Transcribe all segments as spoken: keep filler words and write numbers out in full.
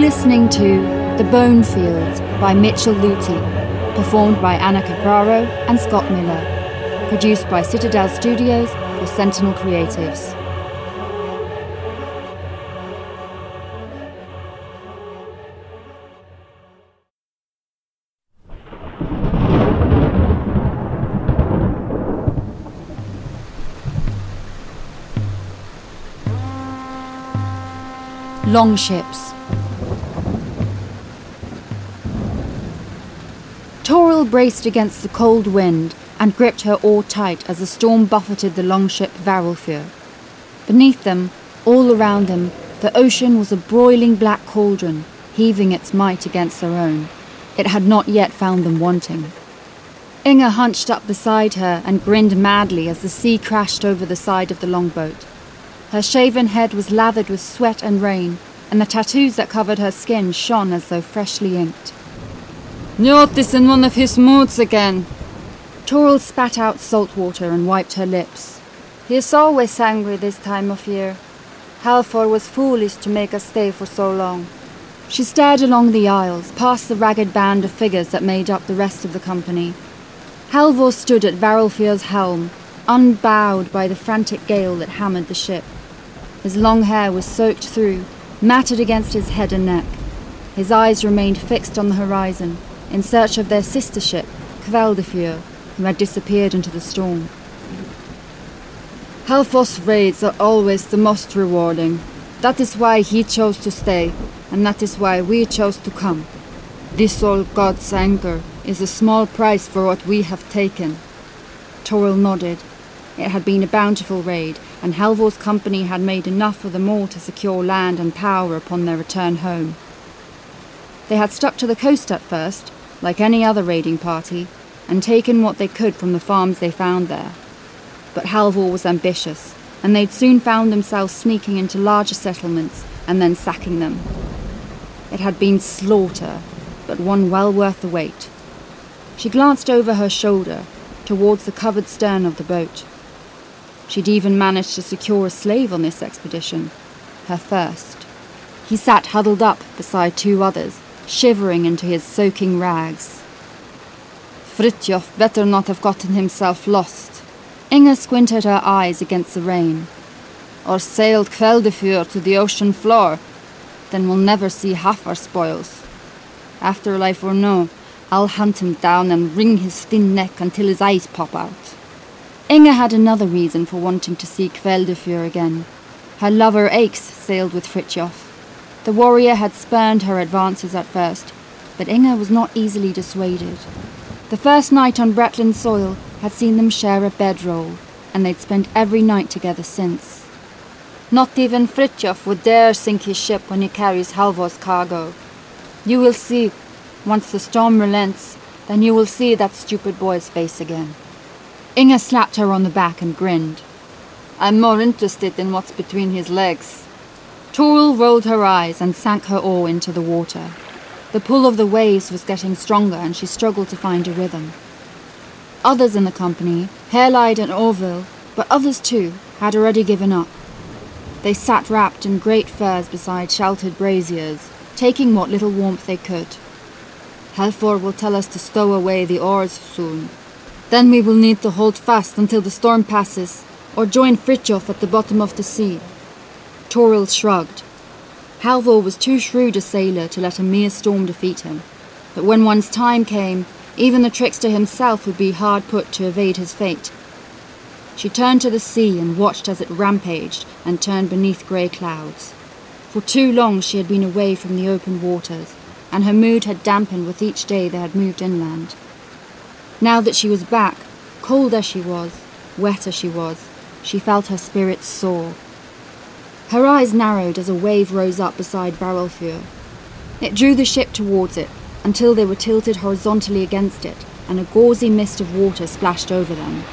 listening to The Bone Fields by Mitchell Lutie, performed by Anna Capraro and Scott Miller, produced by Citadel Studios for Sentinel Creatives. Longships. Toril braced against the cold wind and gripped her oar tight as the storm buffeted the longship Varulfur. Beneath them, all around them, the ocean was a broiling black cauldron, heaving its might against their own. It had not yet found them wanting. Inga hunched up beside her and grinned madly as the sea crashed over the side of the longboat. Her shaven head was lathered with sweat and rain, and the tattoos that covered her skin shone as though freshly inked. "Njord is in one of his moods again." Toril spat out salt water and wiped her lips. "He is always angry this time of year. Halvor was foolish to make us stay for so long." She stared along the aisles, past the ragged band of figures that made up the rest of the company. Halvor stood at Varulfur's helm, unbowed by the frantic gale that hammered the ship. His long hair was soaked through, matted against his head and neck. His eyes remained fixed on the horizon, in search of their sister ship, Kveldifjord, who had disappeared into the storm. "Halvor's raids are always the most rewarding. That is why he chose to stay, and that is why we chose to come. This old god's anger is a small price for what we have taken." Toril nodded. It had been a bountiful raid, and Halvor's company had made enough for them all to secure land and power upon their return home. They had stuck to the coast at first, like any other raiding party, and taken what they could from the farms they found there. But Halvor was ambitious, and they'd soon found themselves sneaking into larger settlements and then sacking them. It had been slaughter, but one well worth the wait. She glanced over her shoulder, towards the covered stern of the boat. She'd even managed to secure a slave on this expedition, her first. He sat huddled up beside two others, shivering into his soaking rags. Fritjof better not have gotten himself lost. Inga squinted her eyes against the rain. Or sailed Kveldifjord to the ocean floor. Then we'll never see half our spoils. Afterlife or no, I'll hunt him down and wring his thin neck until his eyes pop out. Inga had another reason for wanting to see Kveldifjord again. Her lover Aix sailed with Fritjof. The warrior had spurned her advances at first, but Inga was not easily dissuaded. The first night on Bretland soil had seen them share a bedroll, and they'd spent every night together since. Not even Fritjof would dare sink his ship when he carries Halvor's cargo. You will see, once the storm relents, then you will see that stupid boy's face again. Inga slapped her on the back and grinned. I'm more interested in what's between his legs. Toril rolled her eyes and sank her oar into the water. The pull of the waves was getting stronger and she struggled to find a rhythm. Others in the company, Herlide and Orville, but others too, had already given up. They sat wrapped in great furs beside sheltered braziers, taking what little warmth they could. Halvor will tell us to stow away the oars soon. Then we will need to hold fast until the storm passes, or join Fritjof at the bottom of the sea. Toril shrugged. Halvor was too shrewd a sailor to let a mere storm defeat him, but when one's time came, even the trickster himself would be hard put to evade his fate. She turned to the sea and watched as it rampaged and turned beneath grey clouds. For too long she had been away from the open waters, and her mood had dampened with each day they had moved inland. Now that she was back, cold as she was, wet as she was, she felt her spirits soar. Her eyes narrowed as a wave rose up beside Varulfur. It drew the ship towards it, until they were tilted horizontally against it, and a gauzy mist of water splashed over them.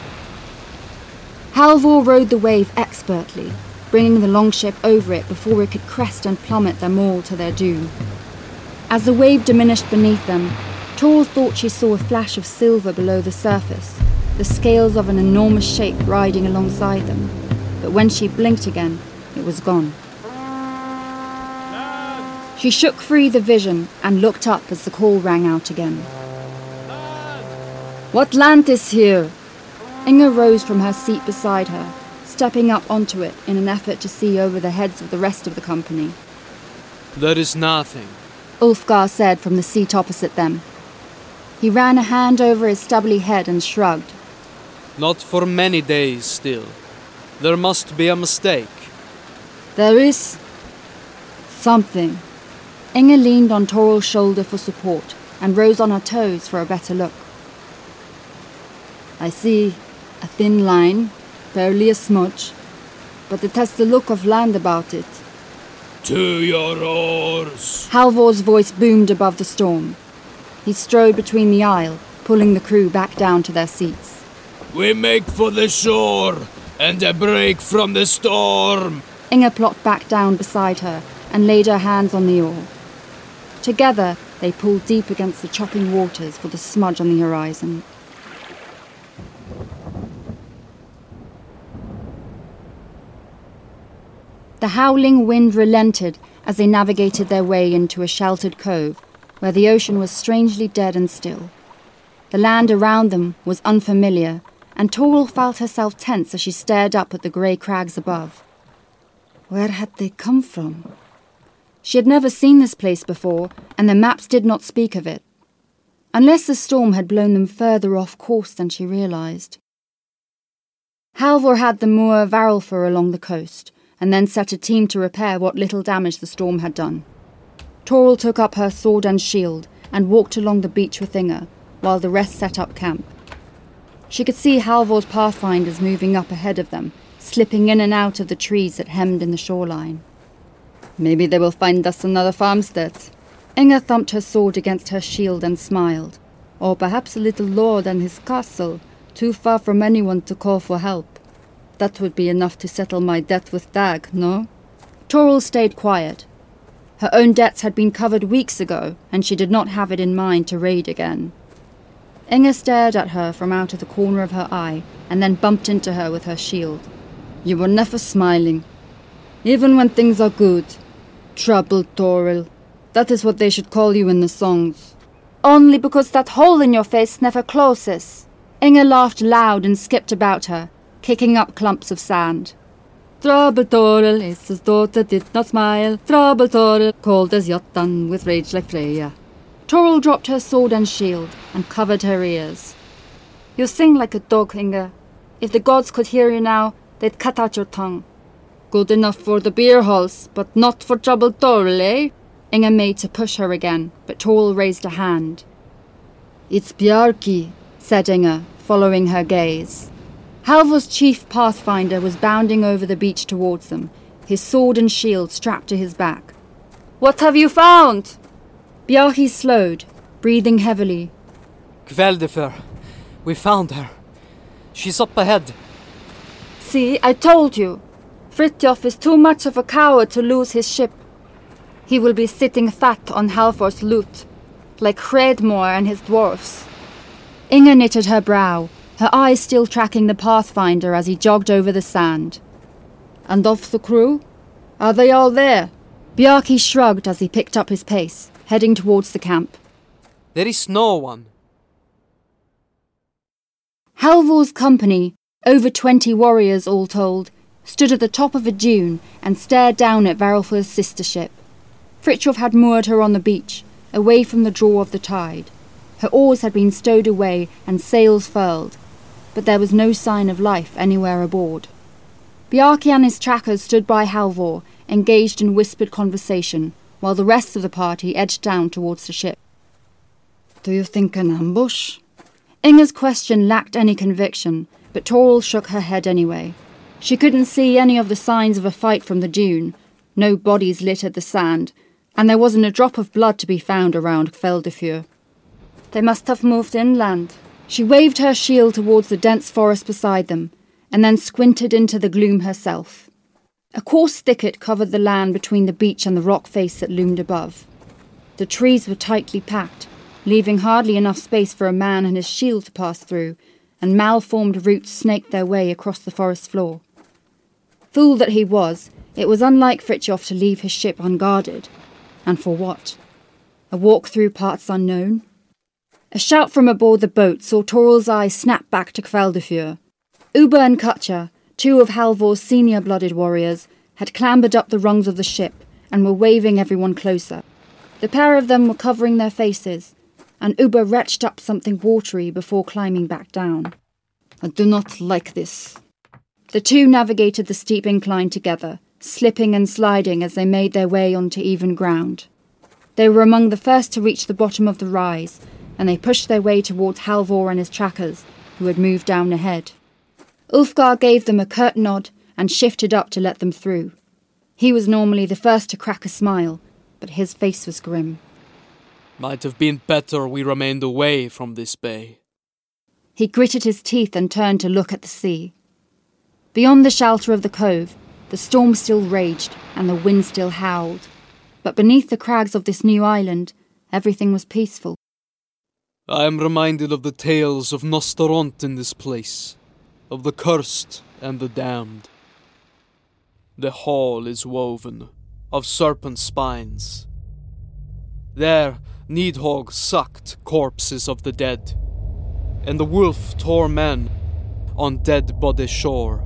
Halvor rode the wave expertly, bringing the longship over it before it could crest and plummet them all to their doom. As the wave diminished beneath them, Toril thought she saw a flash of silver below the surface, the scales of an enormous shape riding alongside them, but when she blinked again, it was gone. She shook free the vision and looked up as the call rang out again. What land is here? Inga rose from her seat beside her, stepping up onto it in an effort to see over the heads of the rest of the company. There is nothing, Ulfgar said from the seat opposite them. He ran a hand over his stubbly head and shrugged. Not for many days still. There must be a mistake. There is... something. Inga leaned on Toral's shoulder for support and rose on her toes for a better look. I see a thin line, barely a smudge, but it has the look of land about it. To your oars! Halvor's voice boomed above the storm. He strode between the aisle, pulling the crew back down to their seats. We make for the shore, and a break from the storm! Inga plopped back down beside her and laid her hands on the oar. Together, they pulled deep against the chopping waters for the smudge on the horizon. The howling wind relented as they navigated their way into a sheltered cove, where the ocean was strangely dead and still. The land around them was unfamiliar, and Toril felt herself tense as she stared up at the grey crags above. Where had they come from? She had never seen this place before, and the maps did not speak of it. Unless the storm had blown them further off course than she realised. Halvor had them moor Varulfur along the coast, and then set a team to repair what little damage the storm had done. Toril took up her sword and shield and walked along the beach with Inga, while the rest set up camp. She could see Halvor's pathfinders moving up ahead of them, slipping in and out of the trees that hemmed in the shoreline. Maybe they will find us another farmstead. Inga thumped her sword against her shield and smiled. Or perhaps a little lord and his castle, too far from anyone to call for help. That would be enough to settle my debt with Dag, no? Toril stayed quiet. Her own debts had been covered weeks ago, and she did not have it in mind to raid again. Inga stared at her from out of the corner of her eye, and then bumped into her with her shield. You were never smiling. Even when things are good. Troubled Toril. That is what they should call you in the songs. Only because that hole in your face never closes. Inga laughed loud and skipped about her, kicking up clumps of sand. Trouble Toril, Isa's daughter did not smile. Trouble Toril, cold as Jotun with rage like Freya. Toril dropped her sword and shield and covered her ears. You sing like a dog, Inga. If the gods could hear you now, they'd cut out your tongue. Good enough for the beer halls, but not for Trouble Toril, eh? Inga made to push her again, but Toril raised a hand. It's Bjarki, said Inga, following her gaze. Halvor's chief pathfinder was bounding over the beach towards them, his sword and shield strapped to his back. What have you found? Bjarki slowed, breathing heavily. Kveldifur. We found her. She's up ahead. See, I told you. Fritjof is too much of a coward to lose his ship. He will be sitting fat on Halvor's loot, like Hredmor and his dwarfs. Inga knitted her brow, her eyes still tracking the pathfinder as he jogged over the sand. And of the crew? Are they all there? Bjarki shrugged as he picked up his pace, heading towards the camp. There is no one. Halvor's company, over twenty warriors all told, stood at the top of a dune and stared down at Varulfur's sister ship. Fritjof had moored her on the beach, away from the draw of the tide. Her oars had been stowed away and sails furled, but there was no sign of life anywhere aboard. Bjarki and his trackers stood by Halvor, engaged in whispered conversation, while the rest of the party edged down towards the ship. Do you think an ambush? Inga's question lacked any conviction, but Toril shook her head anyway. She couldn't see any of the signs of a fight from the dune. No bodies littered the sand, and there wasn't a drop of blood to be found around Kveldifur. They must have moved inland. She waved her shield towards the dense forest beside them, and then squinted into the gloom herself. A coarse thicket covered the land between the beach and the rock face that loomed above. The trees were tightly packed, leaving hardly enough space for a man and his shield to pass through, and malformed roots snaked their way across the forest floor. Fool that he was, it was unlike Fritjof to leave his ship unguarded, And for what? A walk through parts unknown? A shout from aboard the boat saw Toral's eyes snap back to Kveldafjord. Ubba and Katja, two of Halvor's senior-blooded warriors, had clambered up the rungs of the ship and were waving everyone closer. The pair of them were covering their faces, and Ubba retched up something watery before climbing back down. I do not like this. The two navigated the steep incline together, slipping and sliding as they made their way onto even ground. They were among the first to reach the bottom of the rise, and they pushed their way towards Halvor and his trackers, who had moved down ahead. Ulfgar gave them a curt nod and shifted up to let them through. He was normally the first to crack a smile, but his face was grim. Might have been better we remained away from this bay. He gritted his teeth and turned to look at the sea. Beyond the shelter of the cove, the storm still raged and the wind still howled. But beneath the crags of this new island, everything was peaceful. I am reminded of the tales of Nostoront in this place, of the cursed and the damned. The hall is woven of serpent spines. There, Nidhogg sucked corpses of the dead, and the wolf tore men on Dead Body Shore.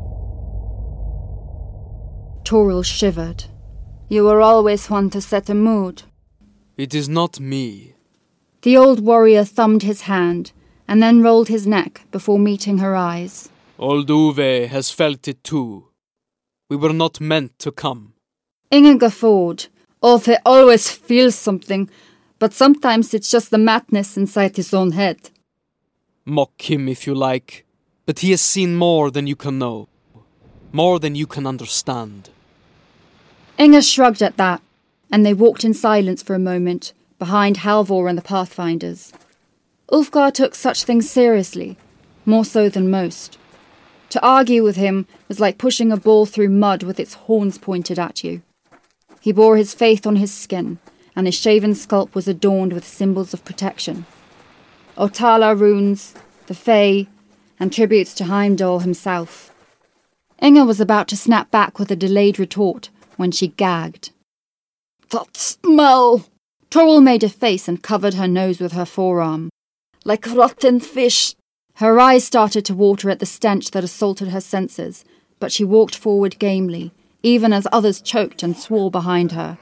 Toril shivered. You were always one to set a mood. It is not me. The old warrior thumbed his hand, and then rolled his neck before meeting her eyes. Old Uwe has felt it too. We were not meant to come. Inge guffawed. Ove always feels something, but sometimes it's just the madness inside his own head. Mock him if you like, but he has seen more than you can know. More than you can understand. Inge shrugged at that, and they walked in silence for a moment, behind Halvor and the Pathfinders. Ulfgar took such things seriously, more so than most. To argue with him was like pushing a ball through mud with its horns pointed at you. He bore his faith on his skin, and his shaven scalp was adorned with symbols of protection. Otala runes, the Fae, and tributes to Heimdall himself. Inge was about to snap back with a delayed retort when she gagged. That smell! Toril made a face and covered her nose with her forearm. Like rotten fish. Her eyes started to water at the stench that assaulted her senses, but she walked forward gamely, even as others choked and swore behind her.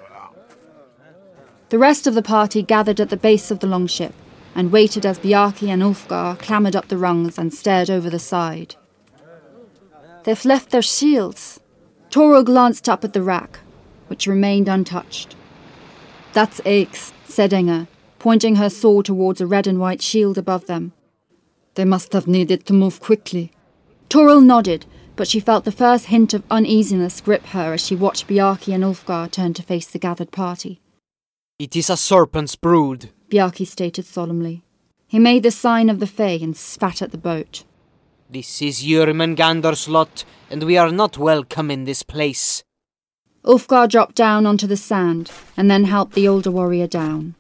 The rest of the party gathered at the base of the longship and waited as Bjarki and Ulfgar clambered up the rungs and stared over the side. They've left their shields. Toril glanced up at the rack, which remained untouched. That's Aix, said Inge, pointing her sword towards a red and white shield above them. They must have needed to move quickly. Toril nodded, but she felt the first hint of uneasiness grip her as she watched Bjarki and Ulfgar turn to face the gathered party. It is a serpent's brood, Bjarki stated solemnly. He made the sign of the Fae and spat at the boat. This is Jörmungandr's lot, and we are not welcome in this place. Ulfgar dropped down onto the sand and then helped the older warrior down.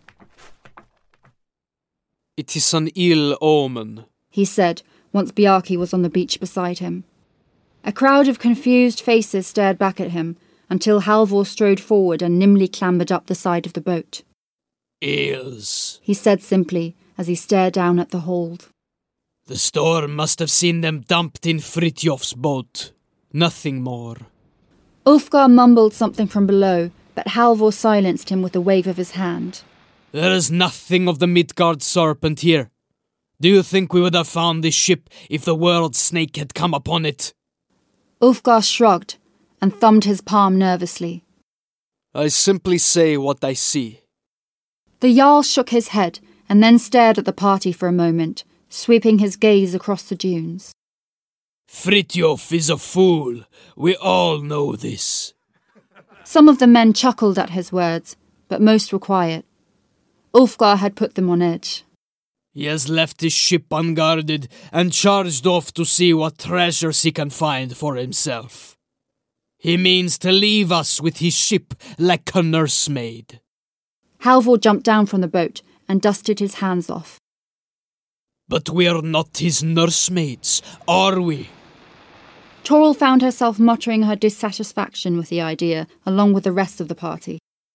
It is an ill omen, he said, once Bjarki was on the beach beside him. A crowd of confused faces stared back at him until Halvor strode forward and nimbly clambered up the side of the boat. Eels, he said simply as he stared down at the hold. The storm must have seen them dumped in Fritjof's boat. Nothing more. Ulfgar mumbled something from below, but Halvor silenced him with a wave of his hand. There is nothing of the Midgard serpent here. Do you think we would have found this ship if the world snake had come upon it? Ulfgar shrugged and thumbed his palm nervously. I simply say what I see. The Jarl shook his head and then stared at the party for a moment, sweeping his gaze across the dunes. Fritjof is a fool. We all know this. Some of the men chuckled at his words, but most were quiet. Ulfgar had put them on edge. He has left his ship unguarded and charged off to see what treasures he can find for himself. He means to leave us with his ship like a nursemaid. Halvor jumped down from the boat and dusted his hands off. But we are not his nursemaids, are we? Toril found herself muttering her dissatisfaction with the idea, along with the rest of the party.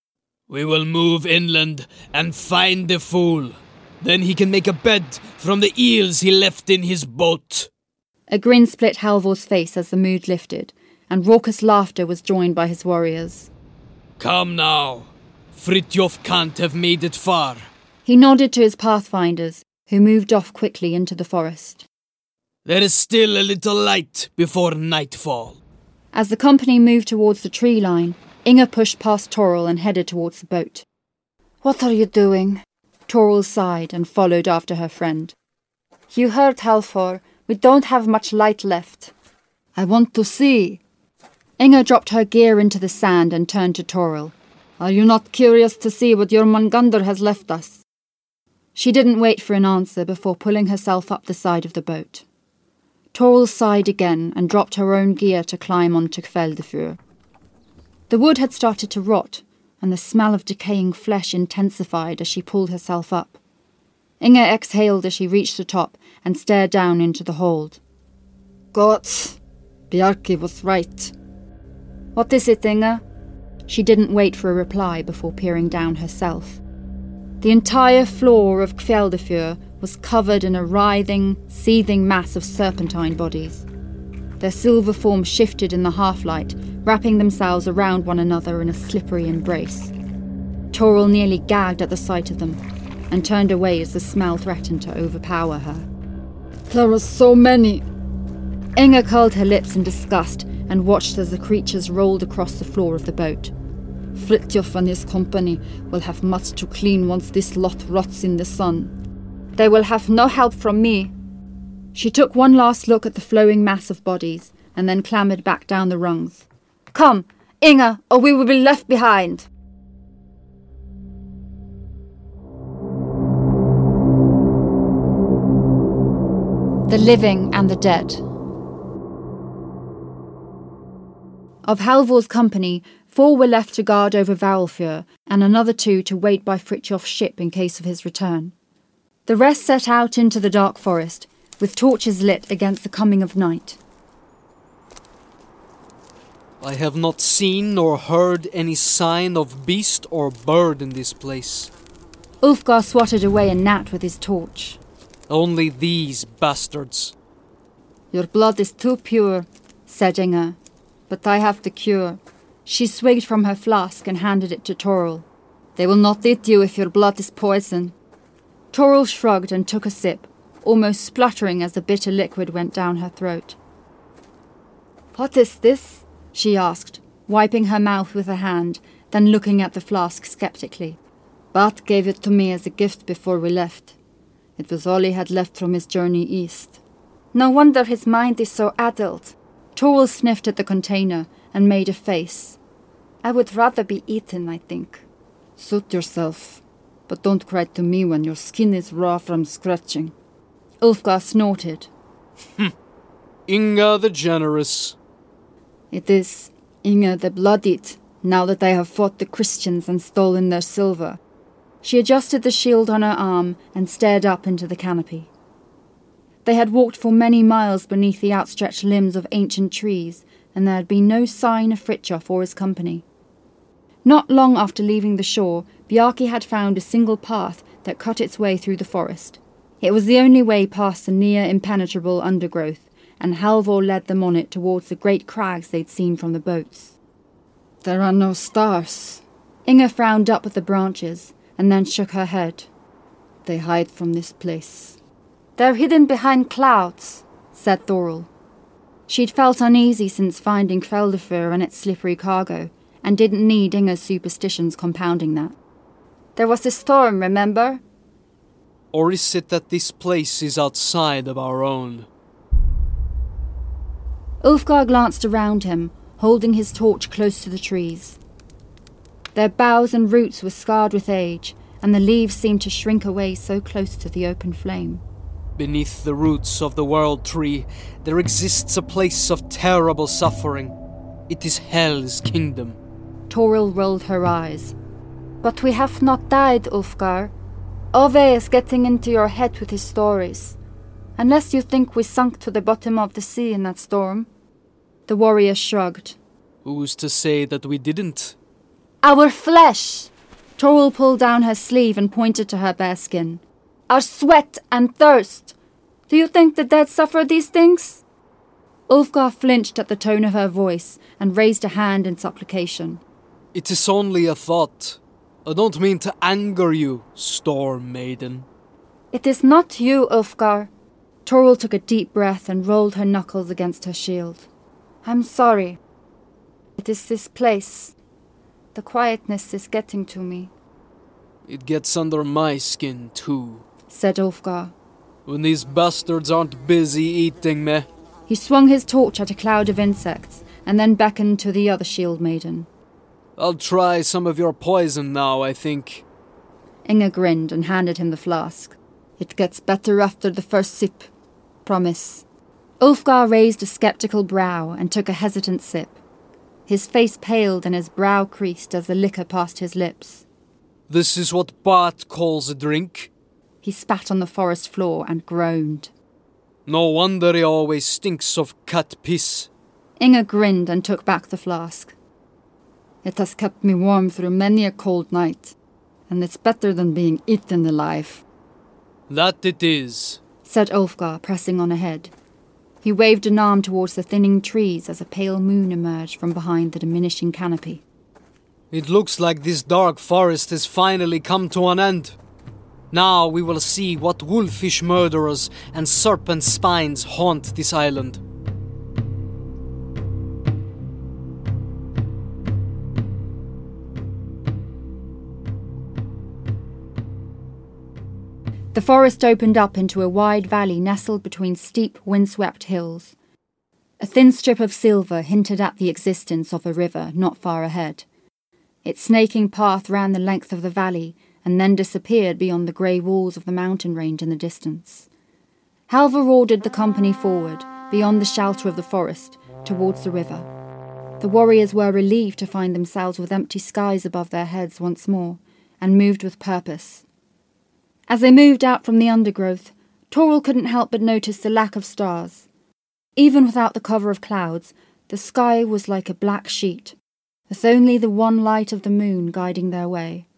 We will move inland and find the fool. Then he can make a bed from the eels he left in his boat. A grin split Halvor's face as the mood lifted, and raucous laughter was joined by his warriors. Come now. Fritjof can't have made it far. He nodded to his pathfinders, who moved off quickly into the forest. There is still a little light before nightfall. As the company moved towards the tree line, Inga pushed past Toril and headed towards the boat. What are you doing? Toril sighed and followed after her friend. You heard Halvor. We don't have much light left. I want to see. Inga dropped her gear into the sand and turned to Toril. Are you not curious to see what Jormungandr has left us? She didn't wait for an answer before pulling herself up the side of the boat. Toril sighed again and dropped her own gear to climb onto Kveldefjord. The wood had started to rot, and the smell of decaying flesh intensified as she pulled herself up. Inga exhaled as she reached the top and stared down into the hold. Gods, Bjarki was right. What is it, Inga? She didn't wait for a reply before peering down herself. The entire floor of Kveldefjord was covered in a writhing, seething mass of serpentine bodies. Their silver forms shifted in the half-light, wrapping themselves around one another in a slippery embrace. Toril nearly gagged at the sight of them, and turned away as the smell threatened to overpower her. There are so many! Inga curled her lips in disgust and watched as the creatures rolled across the floor of the boat. Fritjof and his company will have much to clean once this lot rots in the sun. They will have no help from me. She took one last look at the flowing mass of bodies, and then clambered back down the rungs. Come, Inga, or we will be left behind. The living and the dead. Of Halvor's company, four were left to guard over Varulfjord, and another two to wait by Fritjof's ship in case of his return. The rest set out into the dark forest, with torches lit against the coming of night. I have not seen nor heard any sign of beast or bird in this place. Ulfgar swatted away a gnat with his torch. Only these bastards. Your blood is too pure, said Inga, but I have the cure. She swigged from her flask and handed it to Toril. They will not eat you if your blood is poison. Toril shrugged and took a sip, almost spluttering as the bitter liquid went down her throat. What is this? She asked, wiping her mouth with her hand, then looking at the flask skeptically. Bat gave it to me as a gift before we left. It was all he had left from his journey east. No wonder his mind is so addled. Toril sniffed at the container and made a face. I would rather be eaten, I think. Suit yourself, but don't cry to me when your skin is raw from scratching. Ulfgar snorted. Inga the Generous. It is Inga the Bloodied, now that I have fought the Christians and stolen their silver. She adjusted the shield on her arm and stared up into the canopy. They had walked for many miles beneath the outstretched limbs of ancient trees, and there had been no sign of Fritjof or his company. Not long after leaving the shore, Bjarki had found a single path that cut its way through the forest. It was the only way past the near-impenetrable undergrowth, and Halvor led them on it towards the great crags they'd seen from the boats. There are no stars. Inga frowned up at the branches, and then shook her head. They hide from this place. They're hidden behind clouds, said Thoril. She'd felt uneasy since finding Kveldefjord and its slippery cargo, and didn't need Inga's superstitions compounding that. There was a storm, remember? Or is it that this place is outside of our own? Ulfgar glanced around him, holding his torch close to the trees. Their boughs and roots were scarred with age, and the leaves seemed to shrink away so close to the open flame. Beneath the roots of the World Tree, there exists a place of terrible suffering. It is Hell's kingdom. Toril rolled her eyes. But we have not died, Ulfgar. Ove is getting into your head with his stories. Unless you think we sunk to the bottom of the sea in that storm. The warrior shrugged. Who's to say that we didn't? Our flesh! Toril pulled down her sleeve and pointed to her bare skin. Our sweat and thirst! Do you think the dead suffer these things? Ulfgar flinched at the tone of her voice and raised a hand in supplication. It is only a thought. I don't mean to anger you, Storm Maiden. It is not you, Ulfgar. Toril took a deep breath and rolled her knuckles against her shield. I'm sorry. It is this place. The quietness is getting to me. It gets under my skin, too, said Ulfgar. When these bastards aren't busy eating me. He swung his torch at a cloud of insects, and then beckoned to the other shield maiden. I'll try some of your poison now, I think. Inga grinned and handed him the flask. It gets better after the first sip. Promise. Ulfgar raised a skeptical brow and took a hesitant sip. His face paled and his brow creased as the liquor passed his lips. This is what Bart calls a drink. He spat on the forest floor and groaned. No wonder he always stinks of cat piss. Inga grinned and took back the flask. It has kept me warm through many a cold night, and it's better than being eaten alive. That it is, said Ulfgar, pressing on ahead. He waved an arm towards the thinning trees as a pale moon emerged from behind the diminishing canopy. It looks like this dark forest has finally come to an end. Now we will see what wolfish murderers and serpent spines haunt this island. The forest opened up into a wide valley nestled between steep, windswept hills. A thin strip of silver hinted at the existence of a river not far ahead. Its snaking path ran the length of the valley and then disappeared beyond the grey walls of the mountain range in the distance. Halvor ordered the company forward, beyond the shelter of the forest, towards the river. The warriors were relieved to find themselves with empty skies above their heads once more, and moved with purpose. As they moved out from the undergrowth, Toril couldn't help but notice the lack of stars. Even without the cover of clouds, the sky was like a black sheet, with only the one light of the moon guiding their way.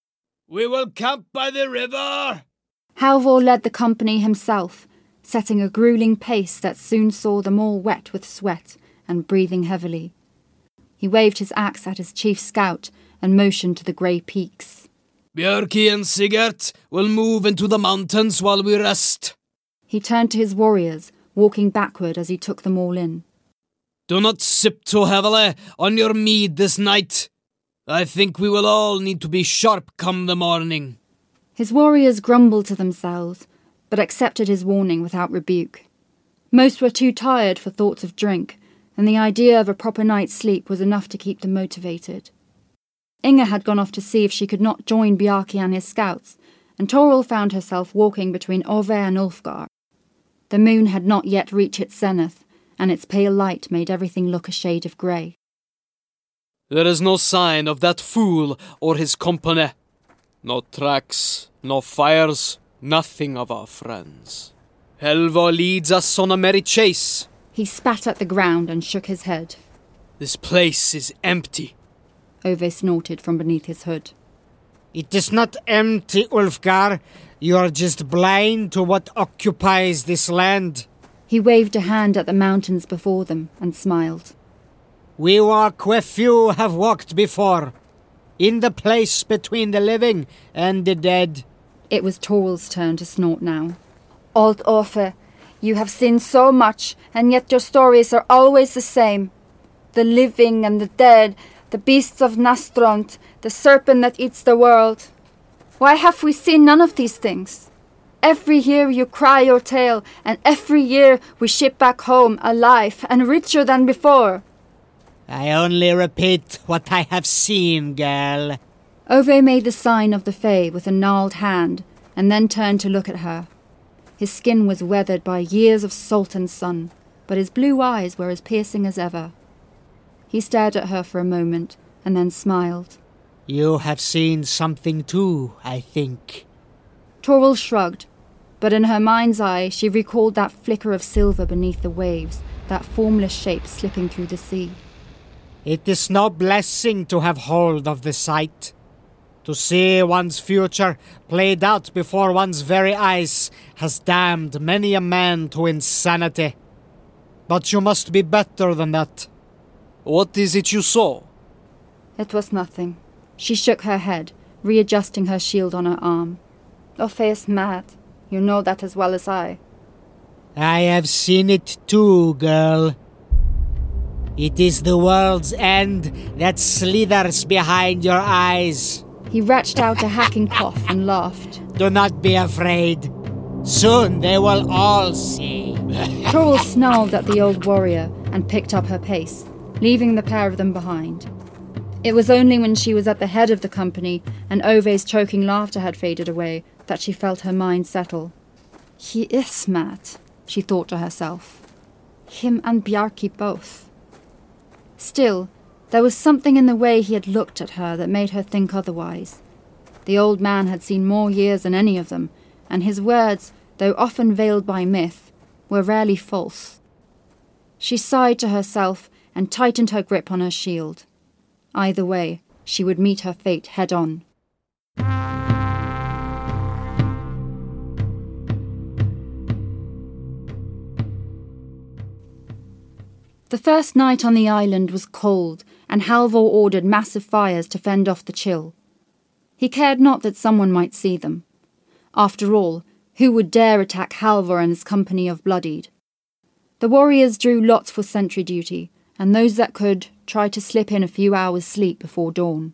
We will camp by the river! Halvor led the company himself, setting a grueling pace that soon saw them all wet with sweat and breathing heavily. He waved his axe at his chief scout and motioned to the grey peaks. Björki and Sigurd will move into the mountains while we rest. He turned to his warriors, walking backward as he took them all in. Do not sip too heavily on your mead this night. I think we will all need to be sharp come the morning. His warriors grumbled to themselves, but accepted his warning without rebuke. Most were too tired for thoughts of drink, and the idea of a proper night's sleep was enough to keep them motivated. Inga had gone off to see if she could not join Bjarki and his scouts, and Toril found herself walking between Ove and Ulfgar. The moon had not yet reached its zenith, and its pale light made everything look a shade of grey. There is no sign of that fool or his company. No tracks, no fires, nothing of our friends. Halvor leads us on a merry chase. He spat at the ground and shook his head. This place is empty. Ove snorted from beneath his hood. It is not empty, Ulfgar. You are just blind to what occupies this land. He waved a hand at the mountains before them and smiled. We walk where few have walked before, in the place between the living and the dead. It was Toril's turn to snort now. Old Ove, you have seen so much, and yet your stories are always the same. The living and the dead, the beasts of Nastrond, the serpent that eats the world. Why have we seen none of these things? Every year you cry your tale, and every year we ship back home alive and richer than before. I only repeat what I have seen, girl. Ove made the sign of the Fae with a gnarled hand, and then turned to look at her. His skin was weathered by years of salt and sun, but his blue eyes were as piercing as ever. He stared at her for a moment, and then smiled. You have seen something too, I think. Toril shrugged, but in her mind's eye she recalled that flicker of silver beneath the waves, that formless shape slipping through the sea. It is no blessing to have hold of the sight. To see one's future played out before one's very eyes has damned many a man to insanity. But you must be better than that. What is it you saw? It was nothing. She shook her head, readjusting her shield on her arm. Ofe is mad. You know that as well as I. I have seen it too, girl. It is the world's end that slithers behind your eyes. He retched out a hacking cough and laughed. Do not be afraid. Soon they will all see. Toril snarled at the old warrior and picked up her pace, leaving the pair of them behind. It was only when she was at the head of the company and Ove's choking laughter had faded away that she felt her mind settle. He is mad, she thought to herself. Him and Bjarki both. Still, there was something in the way he had looked at her that made her think otherwise. The old man had seen more years than any of them, and his words, though often veiled by myth, were rarely false. She sighed to herself and tightened her grip on her shield. Either way, she would meet her fate head-on. The first night on the island was cold, and Halvor ordered massive fires to fend off the chill. He cared not that someone might see them. After all, who would dare attack Halvor and his company of bloodied? The warriors drew lots for sentry duty, and those that could tried to slip in a few hours' sleep before dawn.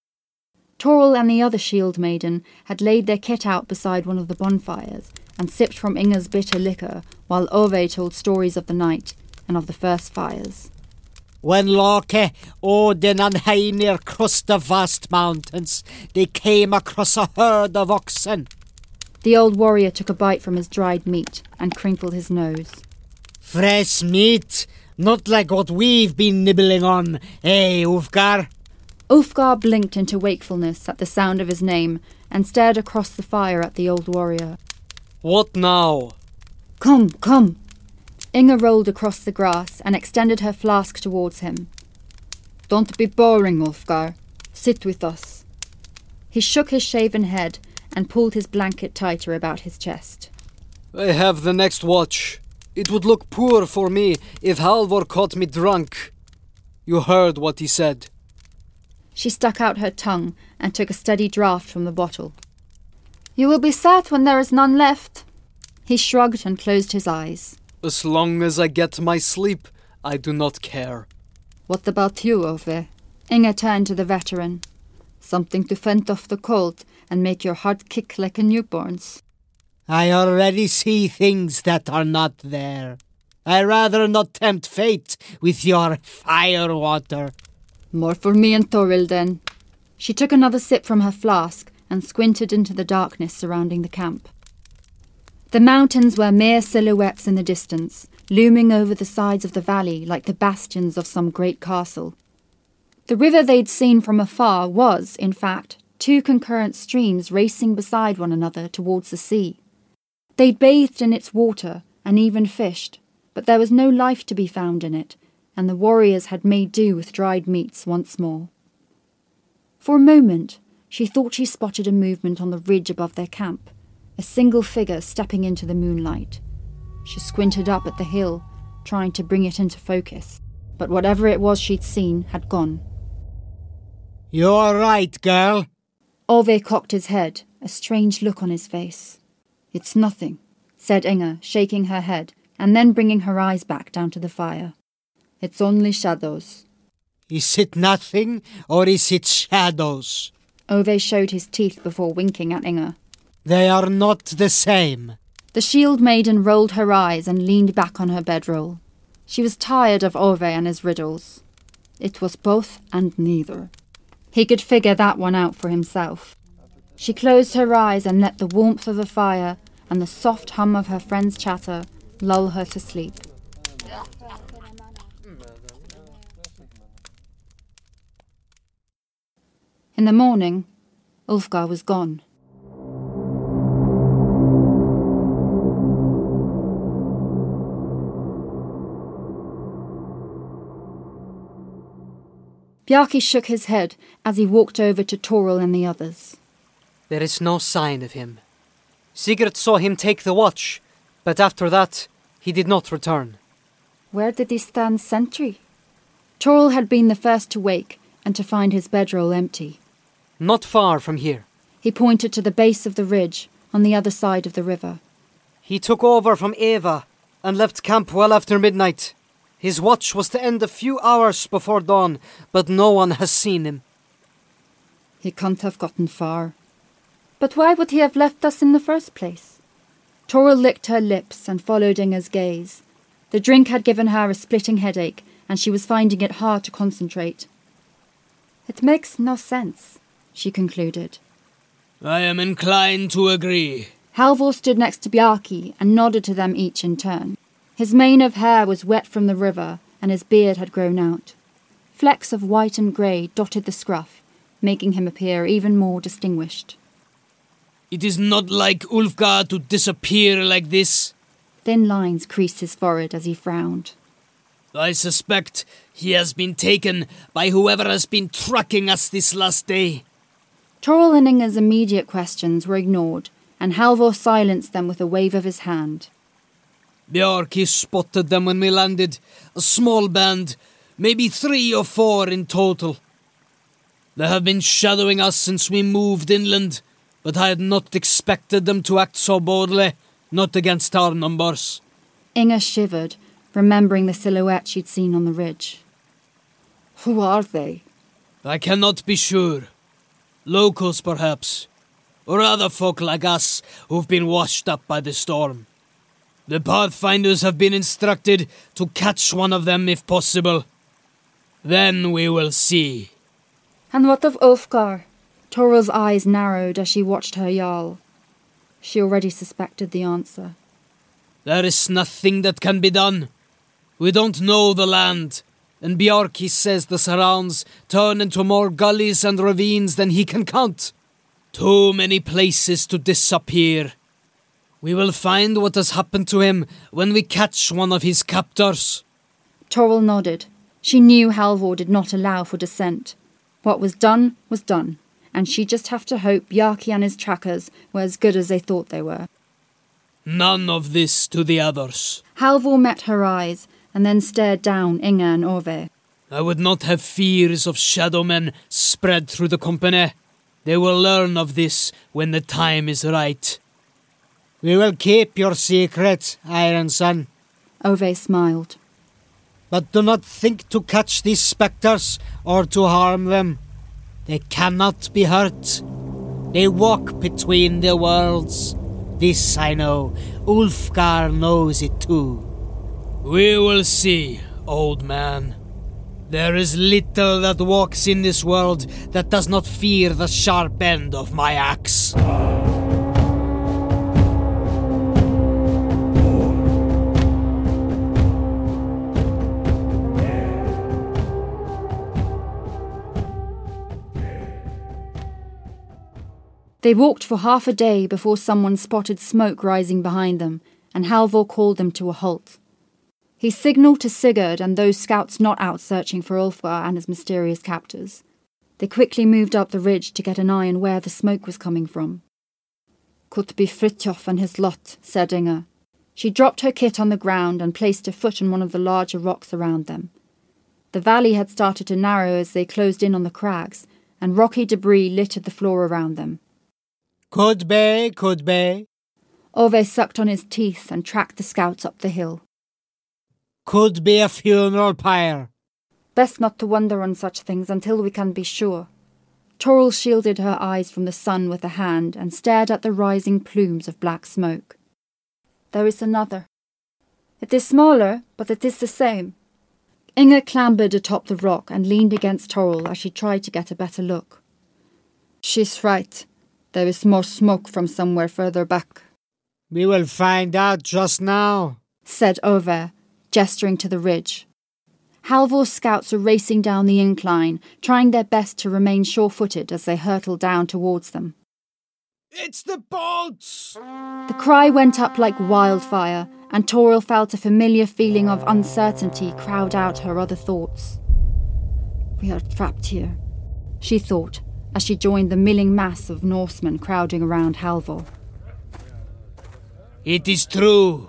Toril and the other shield maiden had laid their kit out beside one of the bonfires and sipped from Inga's bitter liquor while Ove told stories of the night and of the first fires. When Loke, Odin and Heinir crossed the vast mountains, they came across a herd of oxen. The old warrior took a bite from his dried meat and crinkled his nose. Fresh meat, not like what we've been nibbling on, eh, Ulfgar? Ulfgar blinked into wakefulness at the sound of his name and stared across the fire at the old warrior. What now? Come, come. Inga rolled across the grass and extended her flask towards him. Don't be boring, Ulfgar. Sit with us. He shook his shaven head and pulled his blanket tighter about his chest. I have the next watch. It would look poor for me if Halvor caught me drunk. You heard what he said. She stuck out her tongue and took a steady draught from the bottle. You will be sad when there is none left. He shrugged and closed his eyes. As long as I get my sleep, I do not care. What about you, Ove? Inga turned to the veteran. Something to fend off the cold and make your heart kick like a newborn's. I already see things that are not there. I rather not tempt fate with your fire water. More for me and Toril, then. She took another sip from her flask and squinted into the darkness surrounding the camp. The mountains were mere silhouettes in the distance, looming over the sides of the valley like the bastions of some great castle. The river they'd seen from afar was, in fact, two concurrent streams racing beside one another towards the sea. They'd bathed in its water and even fished, but there was no life to be found in it, and the warriors had made do with dried meats once more. For a moment, she thought she spotted a movement on the ridge above their camp, a single figure stepping into the moonlight. She squinted up at the hill, trying to bring it into focus, but whatever it was she'd seen had gone. You're right, girl. Ove cocked his head, a strange look on his face. It's nothing, said Inga, shaking her head, and then bringing her eyes back down to the fire. It's only shadows. Is it nothing, or is it shadows? Ove showed his teeth before winking at Inga. They are not the same. The shield maiden rolled her eyes and leaned back on her bedroll. She was tired of Ove and his riddles. It was both and neither. He could figure that one out for himself. She closed her eyes and let the warmth of the fire and the soft hum of her friend's chatter lull her to sleep. In the morning, Ulfgar was gone. Bjarki shook his head as he walked over to Toril and the others. There is no sign of him. Sigurd saw him take the watch, but after that, he did not return. Where did he stand sentry? Toril had been the first to wake and to find his bedroll empty. Not far from here. He pointed to the base of the ridge on the other side of the river. He took over from Eva and left camp well after midnight. His watch was to end a few hours before dawn, but no one has seen him. He can't have gotten far. But why would he have left us in the first place? Toril licked her lips and followed Inga's gaze. The drink had given her a splitting headache, and she was finding it hard to concentrate. It makes no sense, she concluded. I am inclined to agree. Halvor stood next to Bjarki and nodded to them each in turn. His mane of hair was wet from the river, and his beard had grown out. Flecks of white and grey dotted the scruff, making him appear even more distinguished. It is not like Ulfgar to disappear like this. Thin lines creased his forehead as he frowned. I suspect he has been taken by whoever has been tracking us this last day. Toril and Inga's immediate questions were ignored, and Halvor silenced them with a wave of his hand. Bjarki spotted them when we landed. A small band, maybe three or four in total. They have been shadowing us since we moved inland, but I had not expected them to act so boldly, not against our numbers. Inga shivered, remembering the silhouette she'd seen on the ridge. Who are they? I cannot be sure. Locals, perhaps, or other folk like us who've been washed up by the storm. The Pathfinders have been instructed to catch one of them if possible. Then we will see. And what of Ulfgar? Toril's eyes narrowed as she watched her Jarl. She already suspected the answer. There is nothing that can be done. We don't know the land, and Bjarki says the surrounds turn into more gullies and ravines than he can count. Too many places to disappear. We will find what has happened to him when we catch one of his captors. Toril nodded. She knew Halvor did not allow for dissent. What was done was done, and she'd just have to hope Bjarki and his trackers were as good as they thought they were. None of this to the others. Halvor met her eyes, and then stared down Inga and Ove. I would not have fears of shadow men spread through the company. They will learn of this when the time is right. We will keep your secret, Iron Son. Ove smiled. But do not think to catch these spectres or to harm them. They cannot be hurt. They walk between the worlds. This I know. Ulfgar knows it too. We will see, old man. There is little that walks in this world that does not fear the sharp end of my axe. They walked for half a day before someone spotted smoke rising behind them, and Halvor called them to a halt. He signalled to Sigurd and those scouts not out searching for Ulfgar and his mysterious captors. They quickly moved up the ridge to get an eye on where the smoke was coming from. Could be Fritjof and his lot, said Inga. She dropped her kit on the ground and placed her foot on one of the larger rocks around them. The valley had started to narrow as they closed in on the crags, and rocky debris littered the floor around them. Could be, could be. Ove sucked on his teeth and tracked the scouts up the hill. Could be a funeral pyre. Best not to wonder on such things until we can be sure. Toril shielded her eyes from the sun with a hand and stared at the rising plumes of black smoke. There is another. It is smaller, but it is the same. Inga clambered atop the rock and leaned against Toril as she tried to get a better look. She's right. There is more smoke from somewhere further back. We will find out just now, said Ove, gesturing to the ridge. Halvor's scouts were racing down the incline, trying their best to remain sure-footed as they hurtled down towards them. It's the boats! The cry went up like wildfire, and Toril felt a familiar feeling of uncertainty crowd out her other thoughts. We are trapped here, she thought, as she joined the milling mass of Norsemen crowding around Halvor. It is true.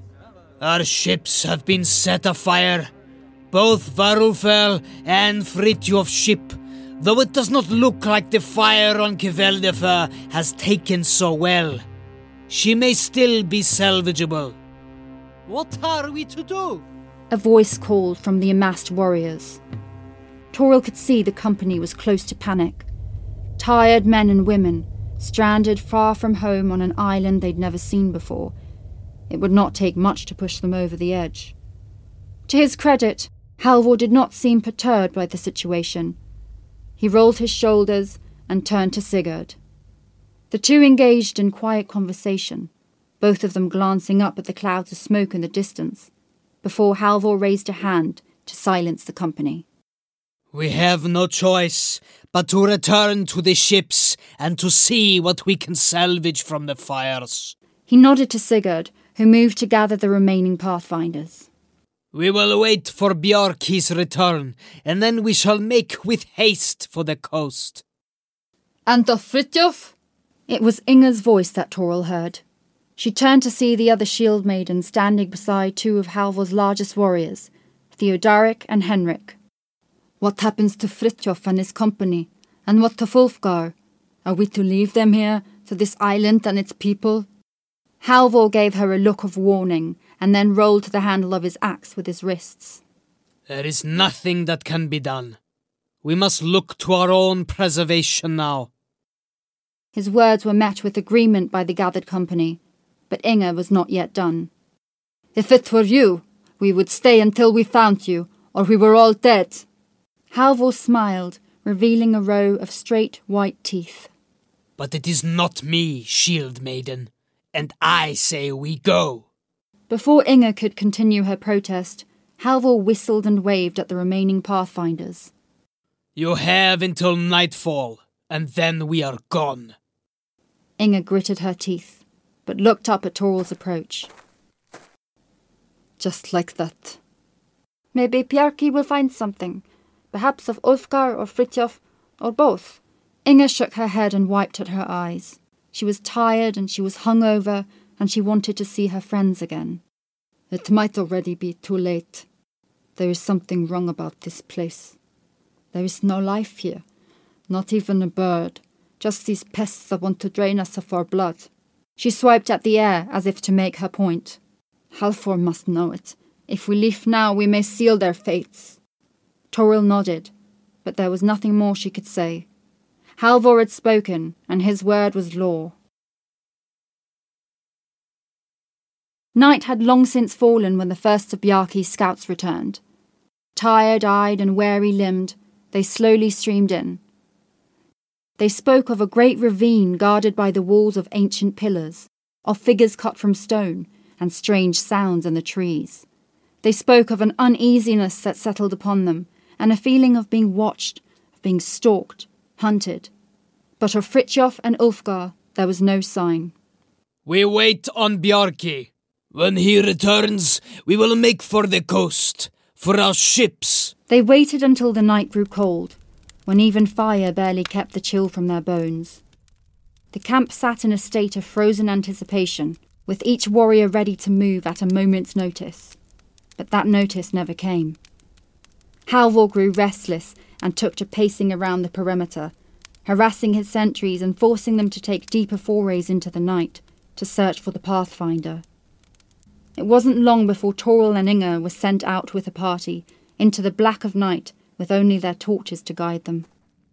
Our ships have been set afire. Both Varufel and Fritjof's ship, though it does not look like the fire on Kveldefell has taken so well. She may still be salvageable. What are we to do? A voice called from the amassed warriors. Toril could see the company was close to panic. Tired men and women, stranded far from home on an island they'd never seen before. It would not take much to push them over the edge. To his credit, Halvor did not seem perturbed by the situation. He rolled his shoulders and turned to Sigurd. The two engaged in quiet conversation, both of them glancing up at the clouds of smoke in the distance, before Halvor raised a hand to silence the company. We have no choice but to return to the ships and to see what we can salvage from the fires. He nodded to Sigurd, who moved to gather the remaining Pathfinders. We will wait for Bjarki's return, and then we shall make with haste for the coast. And the Fritjof? It was Inger's voice that Toril heard. She turned to see the other shield maiden standing beside two of Halvor's largest warriors, Theodoric and Henrik. What happens to Fritjof and his company? And what to Ulfgar? Are we to leave them here, to this island and its people? Halvor gave her a look of warning, and then rolled to the handle of his axe with his wrists. There is nothing that can be done. We must look to our own preservation now. His words were met with agreement by the gathered company, but Inger was not yet done. If it were you, we would stay until we found you, or we were all dead. Halvor smiled, revealing a row of straight white teeth. But it is not me, shield maiden, and I say we go. Before Inger could continue her protest, Halvor whistled and waved at the remaining Pathfinders. You have until nightfall, and then we are gone. Inger gritted her teeth, but looked up at Toril's approach. Just like that. Maybe Bjarki will find something, perhaps of Ulfgar or Fritjof, or both. Inger shook her head and wiped at her eyes. She was tired and she was hungover, and she wanted to see her friends again. It might already be too late. There is something wrong about this place. There is no life here, not even a bird, just these pests that want to drain us of our blood. She swiped at the air as if to make her point. Halvor must know it. If we leave now, we may seal their fates. Toril nodded, but there was nothing more she could say. Halvor had spoken, and his word was law. Night had long since fallen when the first of Bjarki's scouts returned. Tired-eyed and weary-limbed, they slowly streamed in. They spoke of a great ravine guarded by the walls of ancient pillars, of figures cut from stone, and strange sounds in the trees. They spoke of an uneasiness that settled upon them, and a feeling of being watched, of being stalked, hunted. But of Fritjof and Ulfgar there was no sign. We wait on Bjarki. When he returns, we will make for the coast, for our ships. They waited until the night grew cold, when even fire barely kept the chill from their bones. The camp sat in a state of frozen anticipation, with each warrior ready to move at a moment's notice. But that notice never came. Halvor grew restless and took to pacing around the perimeter, harassing his sentries and forcing them to take deeper forays into the night to search for the Pathfinder. It wasn't long before Toril and Inger were sent out with a party into the black of night with only their torches to guide them.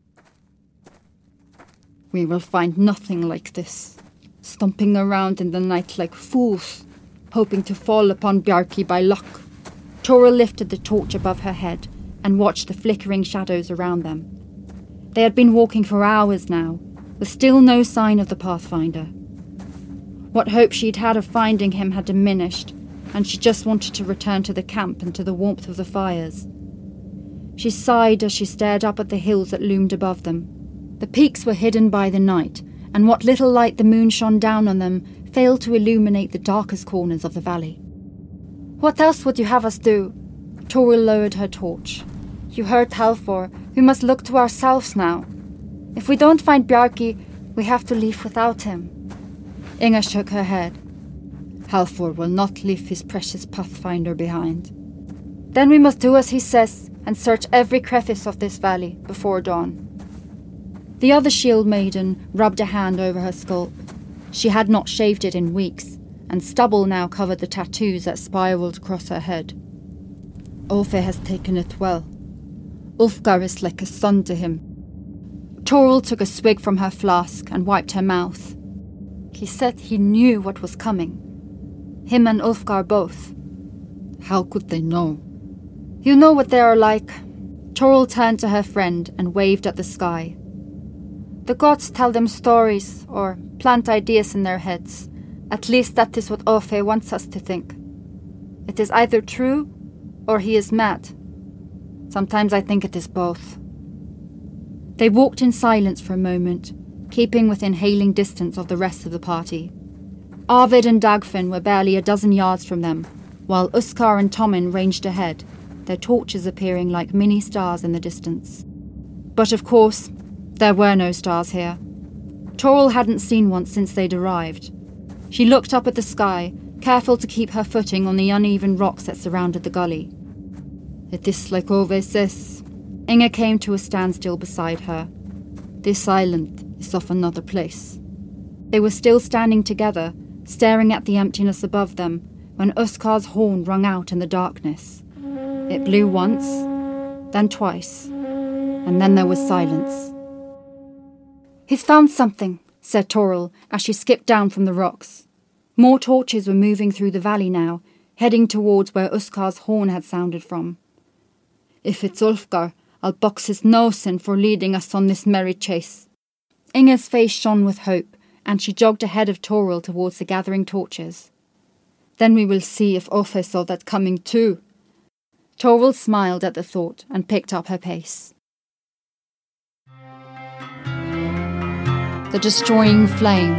We will find nothing like this, stomping around in the night like fools, hoping to fall upon Bjarki by luck. Toril lifted the torch above her head and watched the flickering shadows around them. They had been walking for hours now, with still no sign of the Pathfinder. What hope she'd had of finding him had diminished, and she just wanted to return to the camp and to the warmth of the fires. She sighed as she stared up at the hills that loomed above them. The peaks were hidden by the night, and what little light the moon shone down on them failed to illuminate the darkest corners of the valley. What else would you have us do? Toril lowered her torch. You heard Halvor. We must look to ourselves now. If we don't find Bjarki, we have to leave without him. Inga shook her head. Halfor will not leave his precious pathfinder behind. Then we must do as he says and search every crevice of this valley before dawn. The other shield maiden rubbed a hand over her skull. She had not shaved it in weeks, and stubble now covered the tattoos that spiraled across her head. Ofe has taken it well. Ulfgar is like a son to him. Toril took a swig from her flask and wiped her mouth. He said he knew what was coming. Him and Ulfgar both. How could they know? You know what they are like. Toril turned to her friend and waved at the sky. The gods tell them stories, or plant ideas in their heads. At least that is what Ofe wants us to think. It is either true, or he is mad. Sometimes I think it is both. They walked in silence for a moment, keeping within hailing distance of the rest of the party. Arvid and Dagfinn were barely a dozen yards from them, while Uskar and Tommen ranged ahead, their torches appearing like mini stars in the distance. But of course, there were no stars here. Toril hadn't seen one since they'd arrived. She looked up at the sky, careful to keep her footing on the uneven rocks that surrounded the gully. It is like Ove says. Inga came to a standstill beside her. This island is of another place. They were still standing together, staring at the emptiness above them, when Uskar's horn rung out in the darkness. It blew once, then twice, and then there was silence. He's found something, said Toril as she skipped down from the rocks. More torches were moving through the valley now, heading towards where Uskar's horn had sounded from. If it's Ulfgar, I'll box his nose in for leading us on this merry chase. Inga's face shone with hope, and she jogged ahead of Toril towards the gathering torches. Then we will see if Ofe saw that coming too. Toril smiled at the thought and picked up her pace. The Destroying Flame.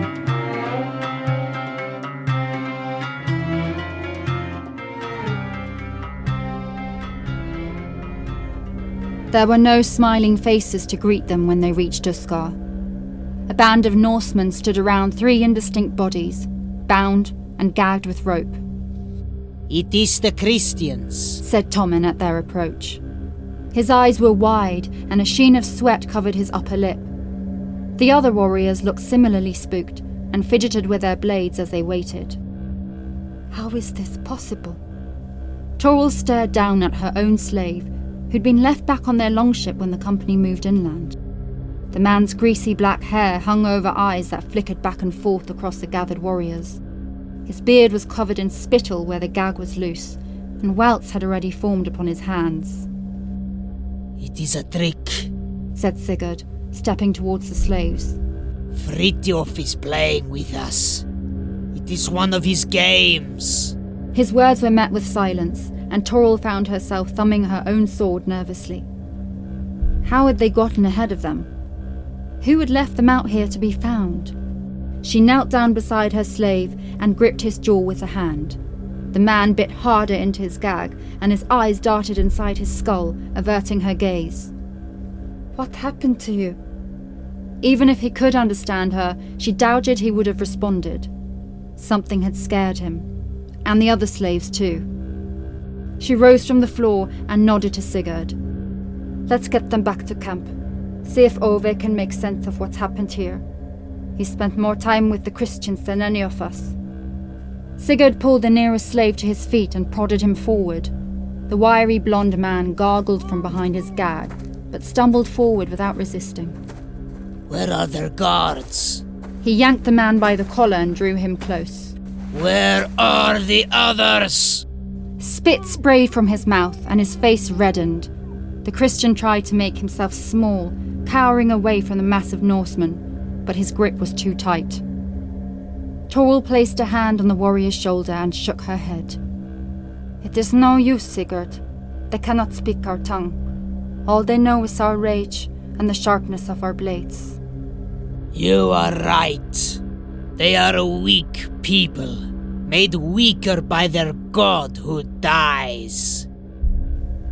There were no smiling faces to greet them when they reached Uskar. A band of Norsemen stood around three indistinct bodies, bound and gagged with rope. It is the Christians, said Tommen at their approach. His eyes were wide and a sheen of sweat covered his upper lip. The other warriors looked similarly spooked and fidgeted with their blades as they waited. How is this possible? Toril stared down at her own slave, who'd been left back on their longship when the company moved inland. The man's greasy black hair hung over eyes that flickered back and forth across the gathered warriors. His beard was covered in spittle where the gag was loose, and welts had already formed upon his hands. It is a trick, said Sigurd, stepping towards the slaves. Fritjof is playing with us. It is one of his games. His words were met with silence, and Toril found herself thumbing her own sword nervously. How had they gotten ahead of them? Who had left them out here to be found? She knelt down beside her slave and gripped his jaw with a hand. The man bit harder into his gag, and his eyes darted inside his skull, averting her gaze. What happened to you? Even if he could understand her, she doubted he would have responded. Something had scared him, and the other slaves too. She rose from the floor and nodded to Sigurd. Let's get them back to camp. See if Ove can make sense of what's happened here. He spent more time with the Christians than any of us. Sigurd pulled the nearest slave to his feet and prodded him forward. The wiry blonde man gargled from behind his gag, but stumbled forward without resisting. Where are their guards? He yanked the man by the collar and drew him close. Where are the others? Spit sprayed from his mouth and his face reddened. The Christian tried to make himself small, cowering away from the massive Norseman, but his grip was too tight. Toril placed a hand on the warrior's shoulder and shook her head. It is no use, Sigurd. They cannot speak our tongue. All they know is our rage and the sharpness of our blades. You are right. They are a weak people, made weaker by their god who dies.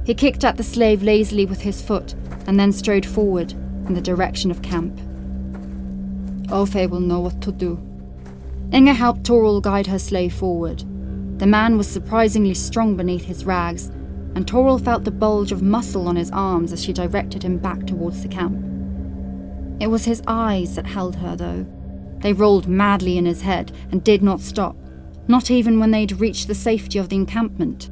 He kicked at the slave lazily with his foot and then strode forward in the direction of camp. Ofe will know what to do. Inga helped Toril guide her slave forward. The man was surprisingly strong beneath his rags, and Toril felt the bulge of muscle on his arms as she directed him back towards the camp. It was his eyes that held her, though. They rolled madly in his head and did not stop, not even when they'd reached the safety of the encampment.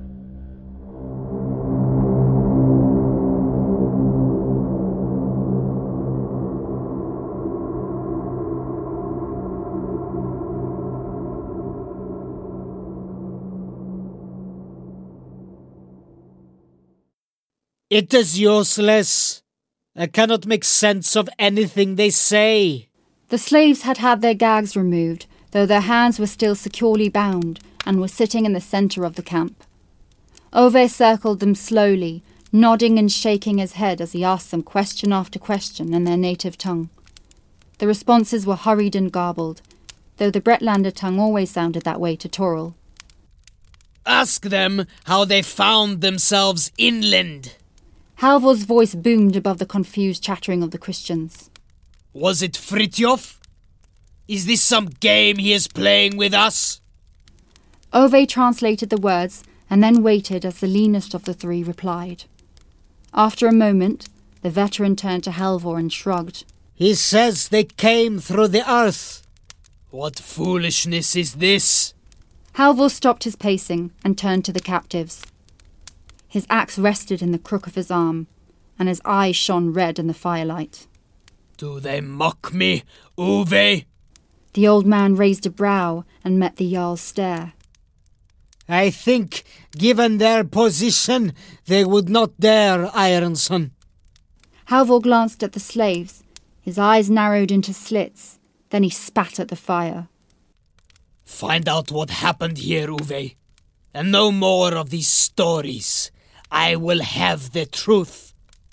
It is useless. I cannot make sense of anything they say. The slaves had had their gags removed, though their hands were still securely bound, and were sitting in the centre of the camp. Ove circled them slowly, nodding and shaking his head as he asked them question after question in their native tongue. The responses were hurried and garbled, though the Bretlander tongue always sounded that way to Toril. Ask them how they found themselves inland. Halvor's voice boomed above the confused chattering of the Christians. Was it Fritjof? Is this some game he is playing with us? Ove translated the words and then waited as the leanest of the three replied. After a moment, the veteran turned to Halvor and shrugged. He says they came through the earth. What foolishness is this? Halvor stopped his pacing and turned to the captives. His axe rested in the crook of his arm, and his eyes shone red in the firelight. Do they mock me, Ove? The old man raised a brow and met the Jarl's stare. I think, given their position, they would not dare, Ironson. Halvor glanced at the slaves. His eyes narrowed into slits. Then he spat at the fire. Find out what happened here, Ove, and no more of these stories. I will have the truth.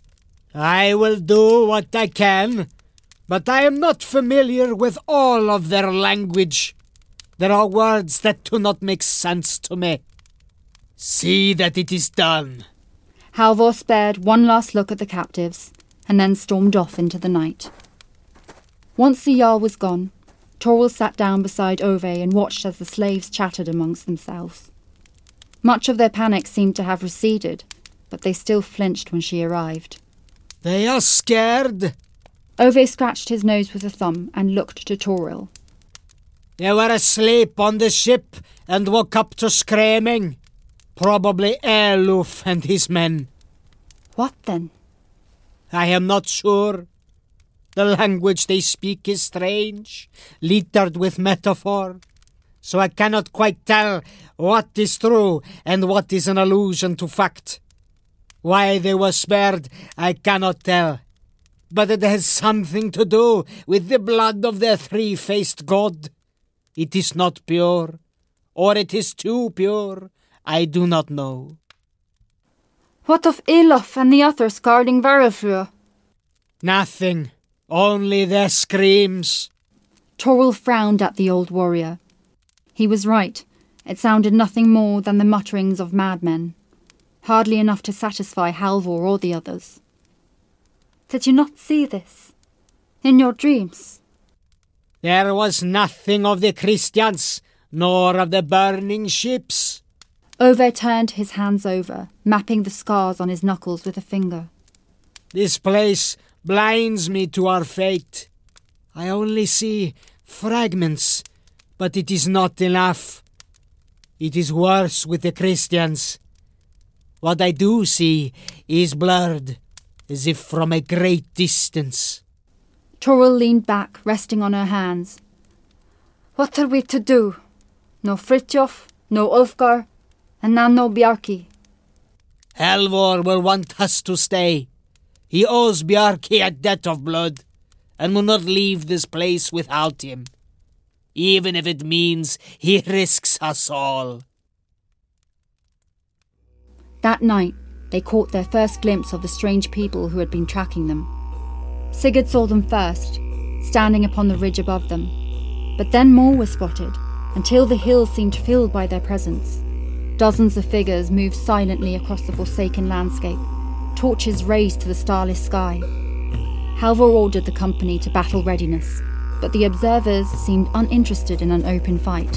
I will do what I can, but I am not familiar with all of their language. There are words that do not make sense to me. See that it is done. Halvor spared one last look at the captives, and then stormed off into the night. Once the Jarl was gone, Toril sat down beside Ove and watched as the slaves chattered amongst themselves. Much of their panic seemed to have receded, but they still flinched when she arrived. They are scared. Ove scratched his nose with a thumb and looked to Toril. They were asleep on the ship and woke up to screaming. Probably Eluf and his men. What then? I am not sure. The language they speak is strange, littered with metaphor, so I cannot quite tell what is true and what is an allusion to fact. Why they were spared, I cannot tell, but it has something to do with the blood of their three-faced god. It is not pure, or it is too pure, I do not know. What of Elof and the others guarding Varafleur? Nothing, only their screams. Toril frowned at the old warrior. He was right. It sounded nothing more than the mutterings of madmen. Hardly enough to satisfy Halvor or the others. Did you not see this? In your dreams? There was nothing of the Christians, nor of the burning ships. Ove turned his hands over, mapping the scars on his knuckles with a finger. This place blinds me to our fate. I only see fragments, but it is not enough. It is worse with the Christians. What I do see is blurred, as if from a great distance. Toril leaned back, resting on her hands. What are we to do? No Fritjof, no Ulfgar, and now no Bjarki. Halvor will want us to stay. He owes Bjarki a debt of blood, and will not leave this place without him, even if it means he risks us all. That night, they caught their first glimpse of the strange people who had been tracking them. Sigurd saw them first, standing upon the ridge above them. But then more were spotted, until the hills seemed filled by their presence. Dozens of figures moved silently across the forsaken landscape, torches raised to the starless sky. Halvor ordered the company to battle readiness, but the observers seemed uninterested in an open fight.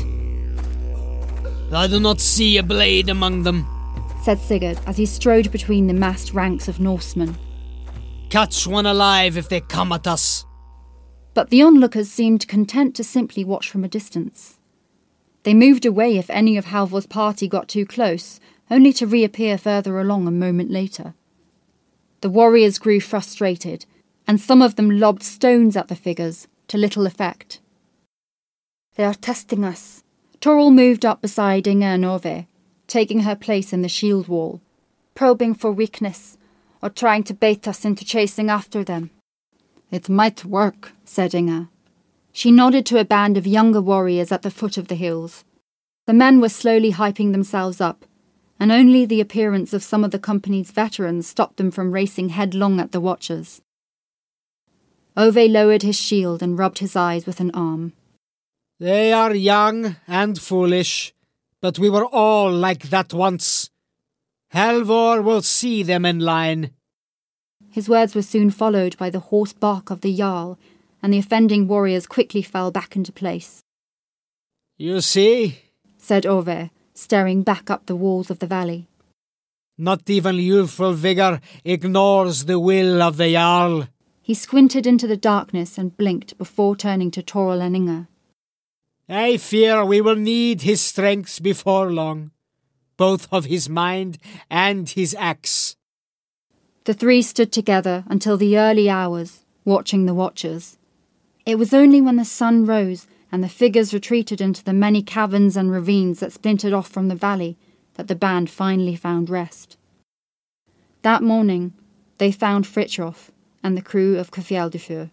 I do not see a blade among them, said Sigurd as he strode between the massed ranks of Norsemen. Catch one alive if they come at us. But the onlookers seemed content to simply watch from a distance. They moved away if any of Halvor's party got too close, only to reappear further along a moment later. The warriors grew frustrated, and some of them lobbed stones at the figures, to little effect. They are testing us. Toril moved up beside Inga and Ove, taking her place in the shield wall, probing for weakness, or trying to bait us into chasing after them. It might work, said Inga. She nodded to a band of younger warriors at the foot of the hills. The men were slowly hyping themselves up, and only the appearance of some of the company's veterans stopped them from racing headlong at the watchers. Ove lowered his shield and rubbed his eyes with an arm. They are young and foolish, but we were all like that once. Halvor will see them in line. His words were soon followed by the hoarse bark of the Jarl, and the offending warriors quickly fell back into place. You see, said Ove, staring back up the walls of the valley. Not even youthful vigour ignores the will of the Jarl. He squinted into the darkness and blinked before turning to Toril and Inga. I fear we will need his strength before long, both of his mind and his axe. The three stood together until the early hours, watching the watchers. It was only when the sun rose and the figures retreated into the many caverns and ravines that splintered off from the valley that the band finally found rest. That morning, they found Frithjof and the crew of Kveldufur.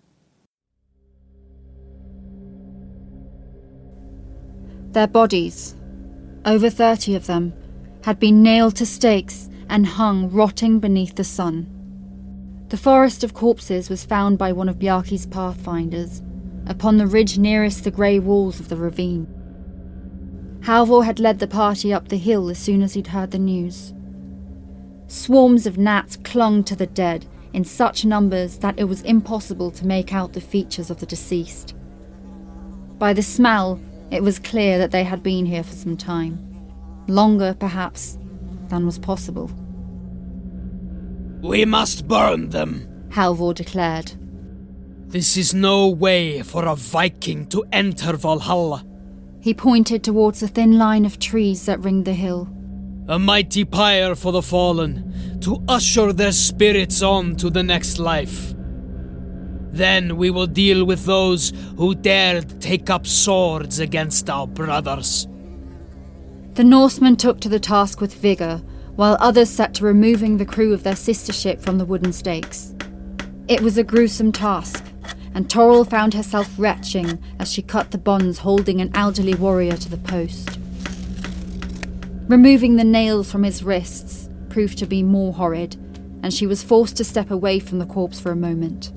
Their bodies, over thirty of them, had been nailed to stakes and hung rotting beneath the sun. The forest of corpses was found by one of Bjarki's pathfinders, upon the ridge nearest the grey walls of the ravine. Halvor had led the party up the hill as soon as he'd heard the news. Swarms of gnats clung to the dead in such numbers that it was impossible to make out the features of the deceased. By the smell, it was clear that they had been here for some time, longer perhaps than was possible. We must burn them, Halvor declared. This is no way for a Viking to enter Valhalla. He pointed towards a thin line of trees that ringed the hill. A mighty pyre for the fallen, to usher their spirits on to the next life. Then we will deal with those who dared take up swords against our brothers. The Norsemen took to the task with vigour, while others set to removing the crew of their sister ship from the wooden stakes. It was a gruesome task, and Toril found herself retching as she cut the bonds holding an elderly warrior to the post. Removing the nails from his wrists proved to be more horrid, and she was forced to step away from the corpse for a moment.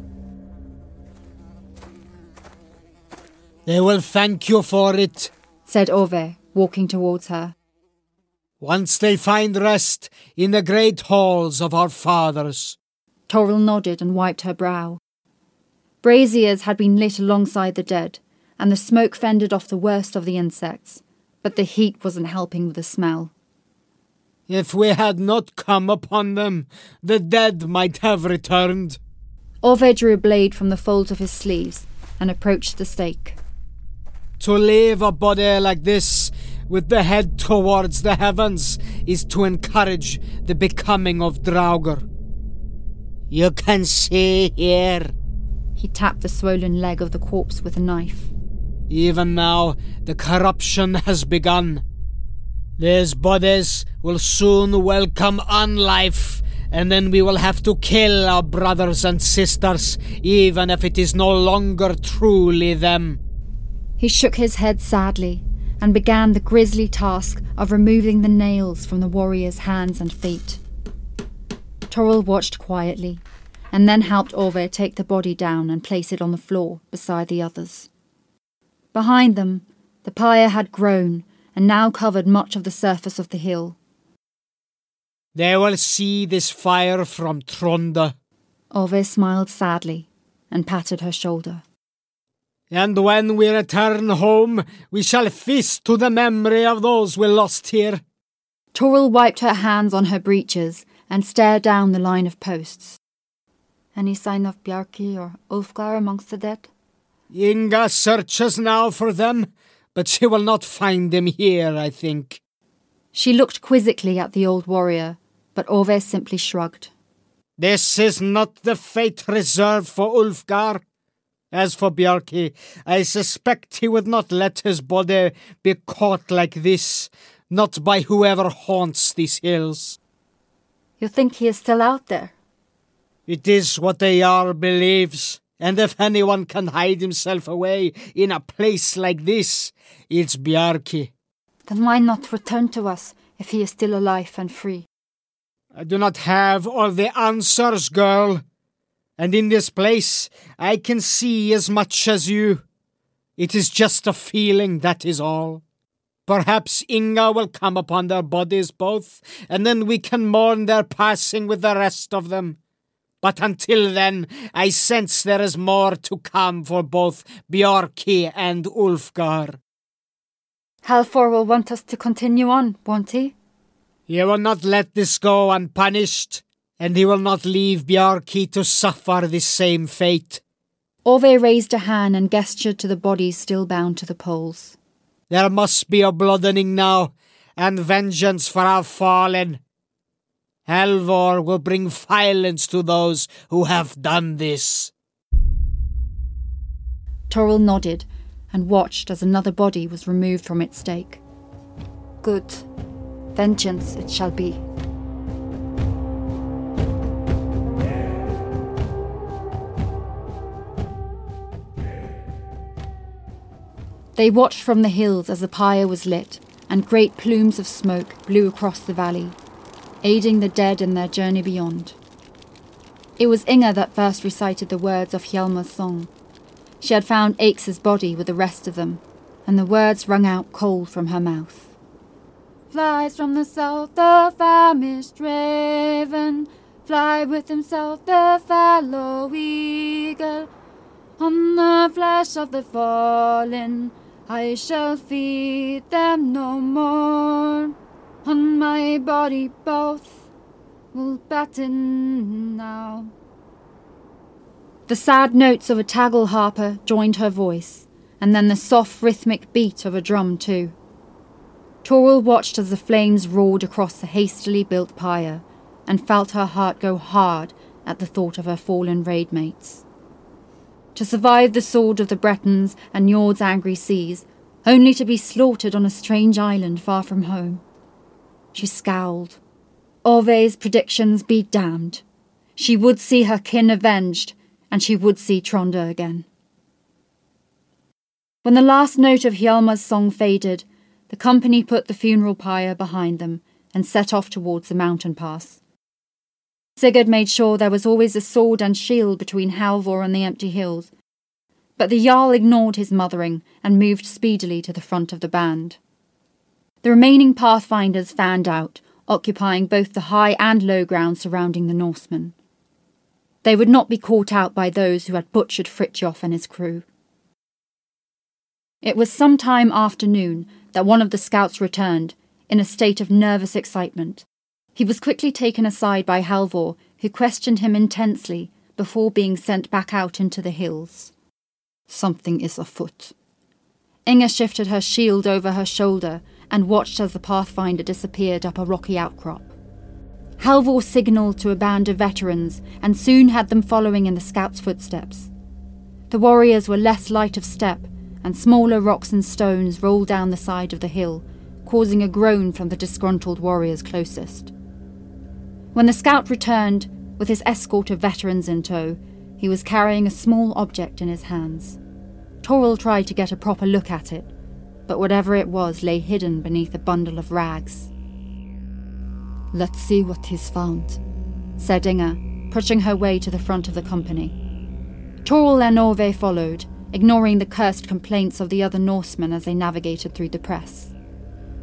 They will thank you for it, said Ove, walking towards her. Once they find rest in the great halls of our fathers. Toril nodded and wiped her brow. Braziers had been lit alongside the dead, and the smoke fended off the worst of the insects, but the heat wasn't helping with the smell. If we had not come upon them, the dead might have returned. Ove drew a blade from the folds of his sleeves and approached the stake. To leave a body like this, with the head towards the heavens, is to encourage the becoming of Draugr. You can see here. He tapped the swollen leg of the corpse with a knife. Even now, the corruption has begun. These bodies will soon welcome unlife, and then we will have to kill our brothers and sisters, even if it is no longer truly them. He shook his head sadly and began the grisly task of removing the nails from the warrior's hands and feet. Toril watched quietly, and then helped Ove take the body down and place it on the floor beside the others. Behind them, the pyre had grown, and now covered much of the surface of the hill. They will see this fire from Tronda. Ove smiled sadly and patted her shoulder. And when we return home, we shall feast to the memory of those we lost here. Toril wiped her hands on her breeches and stared down the line of posts. Any sign of Bjarki or Ulfgar amongst the dead? Inga searches now for them, but she will not find them here, I think. She looked quizzically at the old warrior, but Ove simply shrugged. This is not the fate reserved for Ulfgar. As for Bjarki, I suspect he would not let his body be caught like this, not by whoever haunts these hills. You think he is still out there? It is what the Jarl believes, and if anyone can hide himself away in a place like this, it's Bjarki. Then why not return to us if he is still alive and free? I do not have all the answers, girl. And in this place, I can see as much as you. It is just a feeling, that is all. Perhaps Inga will come upon their bodies both, and then we can mourn their passing with the rest of them. But until then, I sense there is more to come for both Bjarki and Ulfgar. Halvor will want us to continue on, won't he? He will not let this go unpunished, and he will not leave Bjarki to suffer the same fate. Ove raised a hand and gestured to the bodies still bound to the poles. There must be a bloodening now, and vengeance for our fallen. Halvor will bring violence to those who have done this. Toril nodded and watched as another body was removed from its stake. Good. Vengeance it shall be. They watched from the hills as the pyre was lit, and great plumes of smoke blew across the valley, aiding the dead in their journey beyond. It was Inga that first recited the words of Hjalmar's song. She had found Eik's body with the rest of them, and the words rung out cold from her mouth. Flies from the south, the famished raven, fly with himself the fallow eagle. On the flesh of the fallen, I shall feed them no more. On my body both will batten now. The sad notes of a tagal harper joined her voice, and then the soft rhythmic beat of a drum too. Toril watched as the flames roared across the hastily built pyre, and felt her heart go hard at the thought of her fallen raid mates. To survive the sword of the Bretons and Njord's angry seas, only to be slaughtered on a strange island far from home. She scowled. Ove's predictions be damned. She would see her kin avenged, and she would see Tronda again. When the last note of Hjalmar's song faded, the company put the funeral pyre behind them and set off towards the mountain pass. Sigurd made sure there was always a sword and shield between Halvor and the empty hills, but the Jarl ignored his mothering and moved speedily to the front of the band. The remaining pathfinders fanned out, occupying both the high and low ground surrounding the Norsemen. They would not be caught out by those who had butchered Fritjof and his crew. It was some time after noon that one of the scouts returned, in a state of nervous excitement. He was quickly taken aside by Halvor, who questioned him intensely before being sent back out into the hills. Something is afoot. Inga shifted her shield over her shoulder and watched as the pathfinder disappeared up a rocky outcrop. Halvor signalled to a band of veterans and soon had them following in the scouts' footsteps. The warriors were less light of step, and smaller rocks and stones rolled down the side of the hill, causing a groan from the disgruntled warriors closest. When the scout returned, with his escort of veterans in tow, he was carrying a small object in his hands. Toril tried to get a proper look at it, but whatever it was lay hidden beneath a bundle of rags. "Let's see what he's found," said Inga, pushing her way to the front of the company. Toril and Ove followed, ignoring the cursed complaints of the other Norsemen as they navigated through the press.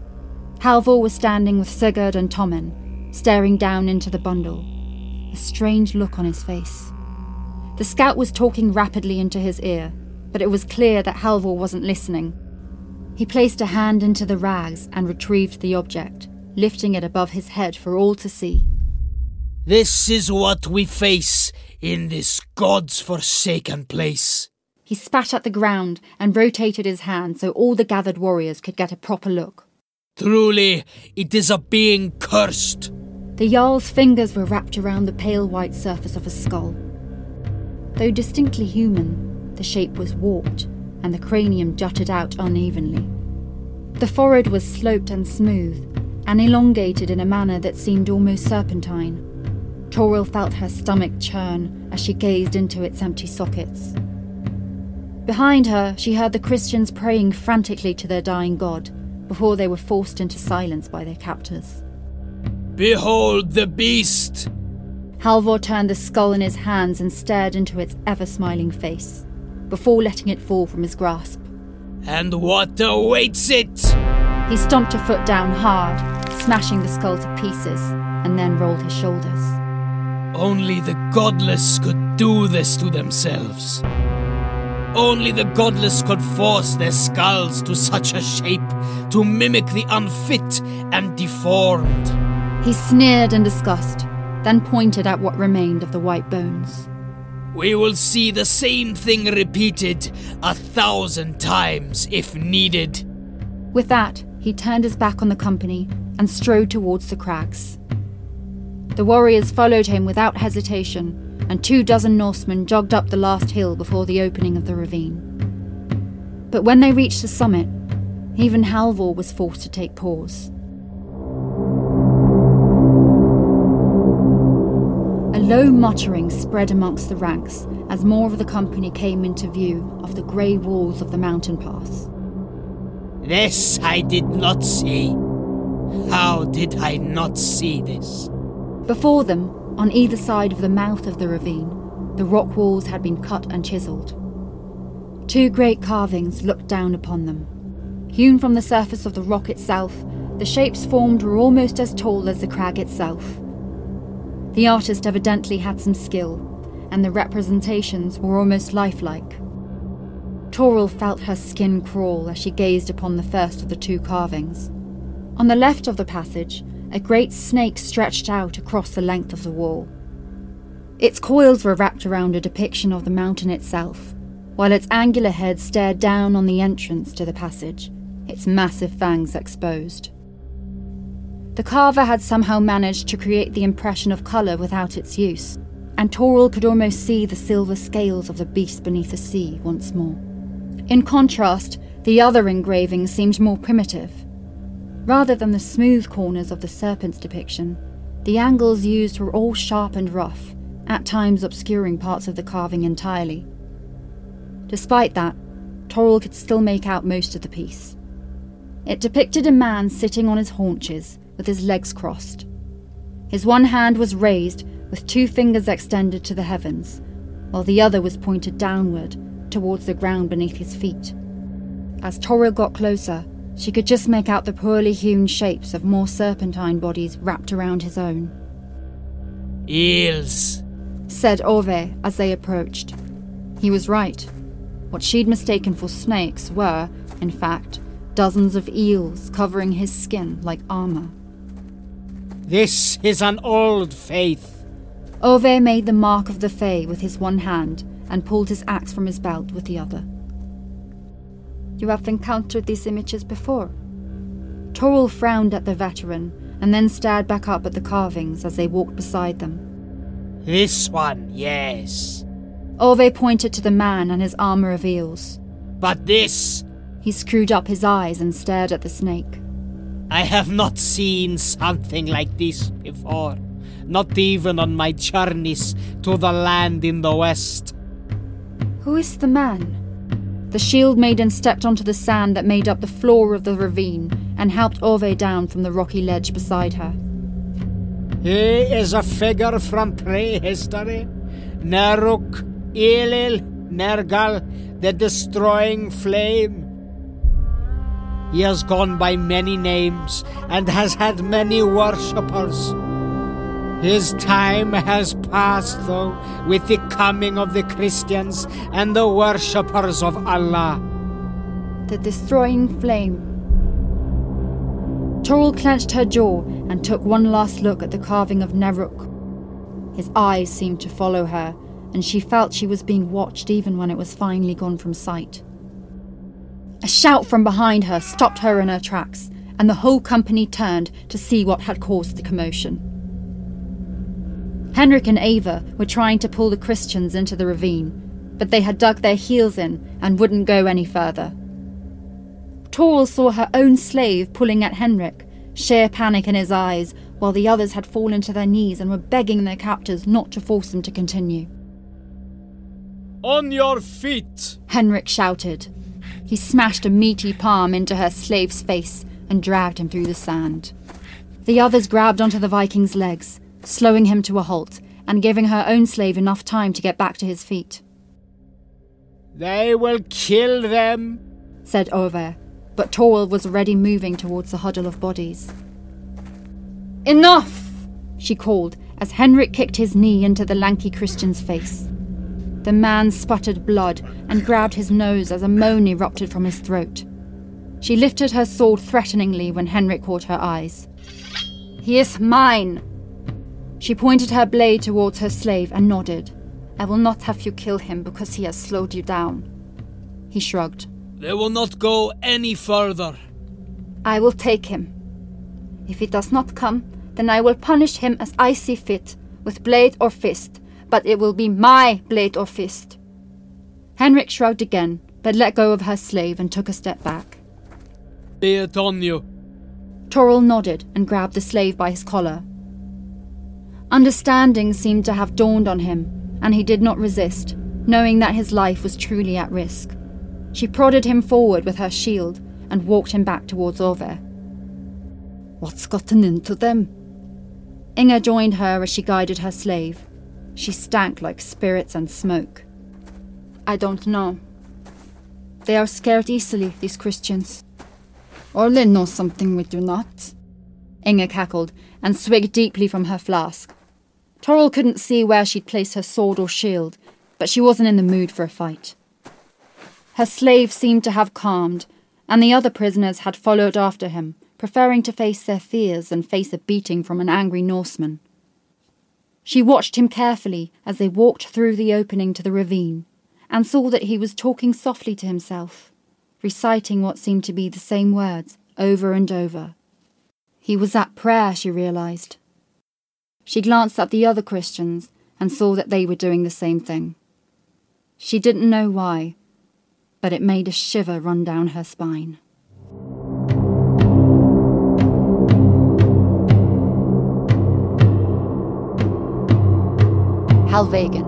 Halvor was standing with Sigurd and Tommen, staring down into the bundle, a strange look on his face. The scout was talking rapidly into his ear, but it was clear that Halvor wasn't listening. He placed a hand into the rags and retrieved the object, lifting it above his head for all to see. This is what we face in this God's forsaken place. He spat at the ground and rotated his hand so all the gathered warriors could get a proper look. Truly, it is a being cursed. The Jarl's fingers were wrapped around the pale white surface of a skull. Though distinctly human, the shape was warped, and the cranium jutted out unevenly. The forehead was sloped and smooth, and elongated in a manner that seemed almost serpentine. Toril felt her stomach churn as she gazed into its empty sockets. Behind her, she heard the Christians praying frantically to their dying god, before they were forced into silence by their captors. Behold the beast! Halvor turned the skull in his hands and stared into its ever-smiling face, before letting it fall from his grasp. And what awaits it? He stomped a foot down hard, smashing the skull to pieces, and then rolled his shoulders. Only the godless could do this to themselves. Only the godless could force their skulls to such a shape to mimic the unfit and deformed. He sneered in disgust, then pointed at what remained of the white bones. We will see the same thing repeated a thousand times if needed. With that, he turned his back on the company and strode towards the crags. The warriors followed him without hesitation, and two dozen Norsemen jogged up the last hill before the opening of the ravine. But when they reached the summit, even Halvor was forced to take pause. A low muttering spread amongst the ranks as more of the company came into view of the grey walls of the mountain pass. This I did not see. How did I not see this? Before them, on either side of the mouth of the ravine, the rock walls had been cut and chiselled. Two great carvings looked down upon them. Hewn from the surface of the rock itself, the shapes formed were almost as tall as the crag itself. The artist evidently had some skill, and the representations were almost lifelike. Toril felt her skin crawl as she gazed upon the first of the two carvings. On the left of the passage, a great snake stretched out across the length of the wall. Its coils were wrapped around a depiction of the mountain itself, while its angular head stared down on the entrance to the passage, its massive fangs exposed. The carver had somehow managed to create the impression of colour without its use, and Toril could almost see the silver scales of the beast beneath the sea once more. In contrast, the other engraving seemed more primitive. Rather than the smooth corners of the serpent's depiction, the angles used were all sharp and rough, at times obscuring parts of the carving entirely. Despite that, Toril could still make out most of the piece. It depicted a man sitting on his haunches, with his legs crossed. His one hand was raised, with two fingers extended to the heavens, while the other was pointed downward, towards the ground beneath his feet. As Toril got closer, she could just make out the poorly hewn shapes of more serpentine bodies wrapped around his own. Eels, said Ove as they approached. He was right. What she'd mistaken for snakes were, in fact, dozens of eels covering his skin like armour. This is an old faith. Ove made the mark of the Fae with his one hand and pulled his axe from his belt with the other. You have encountered these images before? Toril frowned at the veteran and then stared back up at the carvings as they walked beside them. This one, yes. Ove pointed to the man and his armour of eels. But this... He screwed up his eyes and stared at the snake. I have not seen something like this before. Not even on my journeys to the land in the west. Who is the man? The shield maiden stepped onto the sand that made up the floor of the ravine and helped Ove down from the rocky ledge beside her. He is a figure from prehistory. Neruk, Elil, Nergal, the destroying flame. He has gone by many names and has had many worshippers. His time has passed, though, with the coming of the Christians and the worshippers of Allah. The destroying flame. Toril clenched her jaw and took one last look at the carving of Neruk. His eyes seemed to follow her, and she felt she was being watched even when it was finally gone from sight. A shout from behind her stopped her in her tracks, and the whole company turned to see what had caused the commotion. Henrik and Ava were trying to pull the Christians into the ravine, but they had dug their heels in and wouldn't go any further. Toril saw her own slave pulling at Henrik, sheer panic in his eyes, while the others had fallen to their knees and were begging their captors not to force them to continue. On your feet! Henrik shouted. He smashed a meaty palm into her slave's face and dragged him through the sand. The others grabbed onto the Viking's legs, slowing him to a halt and giving her own slave enough time to get back to his feet. They will kill them, said Ove, but Toril was already moving towards the huddle of bodies. Enough! She called as Henrik kicked his knee into the lanky Christian's face. The man sputtered blood and grabbed his nose as a moan erupted from his throat. She lifted her sword threateningly when Henrik caught her eyes. He is mine! She pointed her blade towards her slave and nodded. I will not have you kill him because he has slowed you down. He shrugged. They will not go any further. I will take him. If he does not come, then I will punish him as I see fit, with blade or fist, but it will be my blade or fist. Henrik shrugged again, but let go of her slave and took a step back. Be it on you. Toril nodded and grabbed the slave by his collar. Understanding seemed to have dawned on him, and he did not resist, knowing that his life was truly at risk. She prodded him forward with her shield and walked him back towards Ove. What's gotten into them? Inga joined her as she guided her slave. She stank like spirits and smoke. I don't know. They are scared easily, these Christians. Orlin knows something we do not. Inga cackled and swigged deeply from her flask. Toril couldn't see where she'd placed her sword or shield, but she wasn't in the mood for a fight. Her slave seemed to have calmed, and the other prisoners had followed after him, preferring to face their fears and face a beating from an angry Norseman. She watched him carefully as they walked through the opening to the ravine, and saw that he was talking softly to himself, reciting what seemed to be the same words over and over. He was at prayer, she realised. She glanced at the other Christians and saw that they were doing the same thing. She didn't know why, but it made a shiver run down her spine. Halvegan.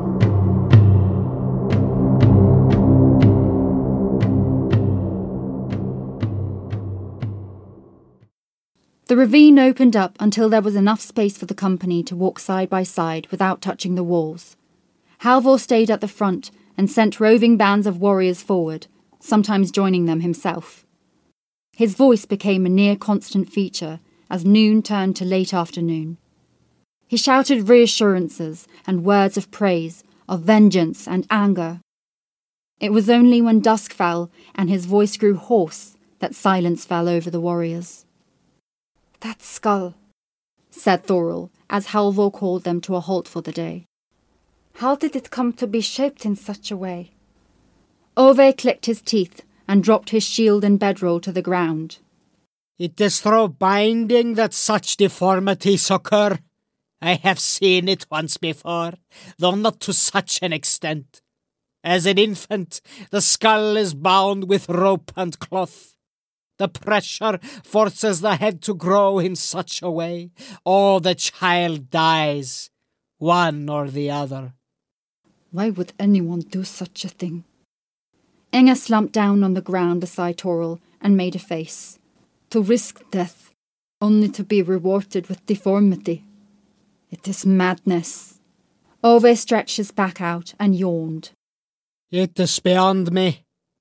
The ravine opened up until there was enough space for the company to walk side by side without touching the walls. Halvor stayed at the front and sent roving bands of warriors forward, sometimes joining them himself. His voice became a near-constant feature as noon turned to late afternoon. He shouted reassurances and words of praise, of vengeance and anger. It was only when dusk fell and his voice grew hoarse that silence fell over the warriors. That skull, said Thoril, as Halvor called them to a halt for the day. How did it come to be shaped in such a way? Ove clicked his teeth and dropped his shield and bedroll to the ground. It is through binding that such deformities occur. I have seen it once before, though not to such an extent. As an infant, the skull is bound with rope and cloth. The pressure forces the head to grow in such a way, or the child dies, one or the other. Why would anyone do such a thing? Inga slumped down on the ground beside Toril and made a face. To risk death, only to be rewarded with deformity. It is madness. Ove stretched his back out and yawned. It is beyond me.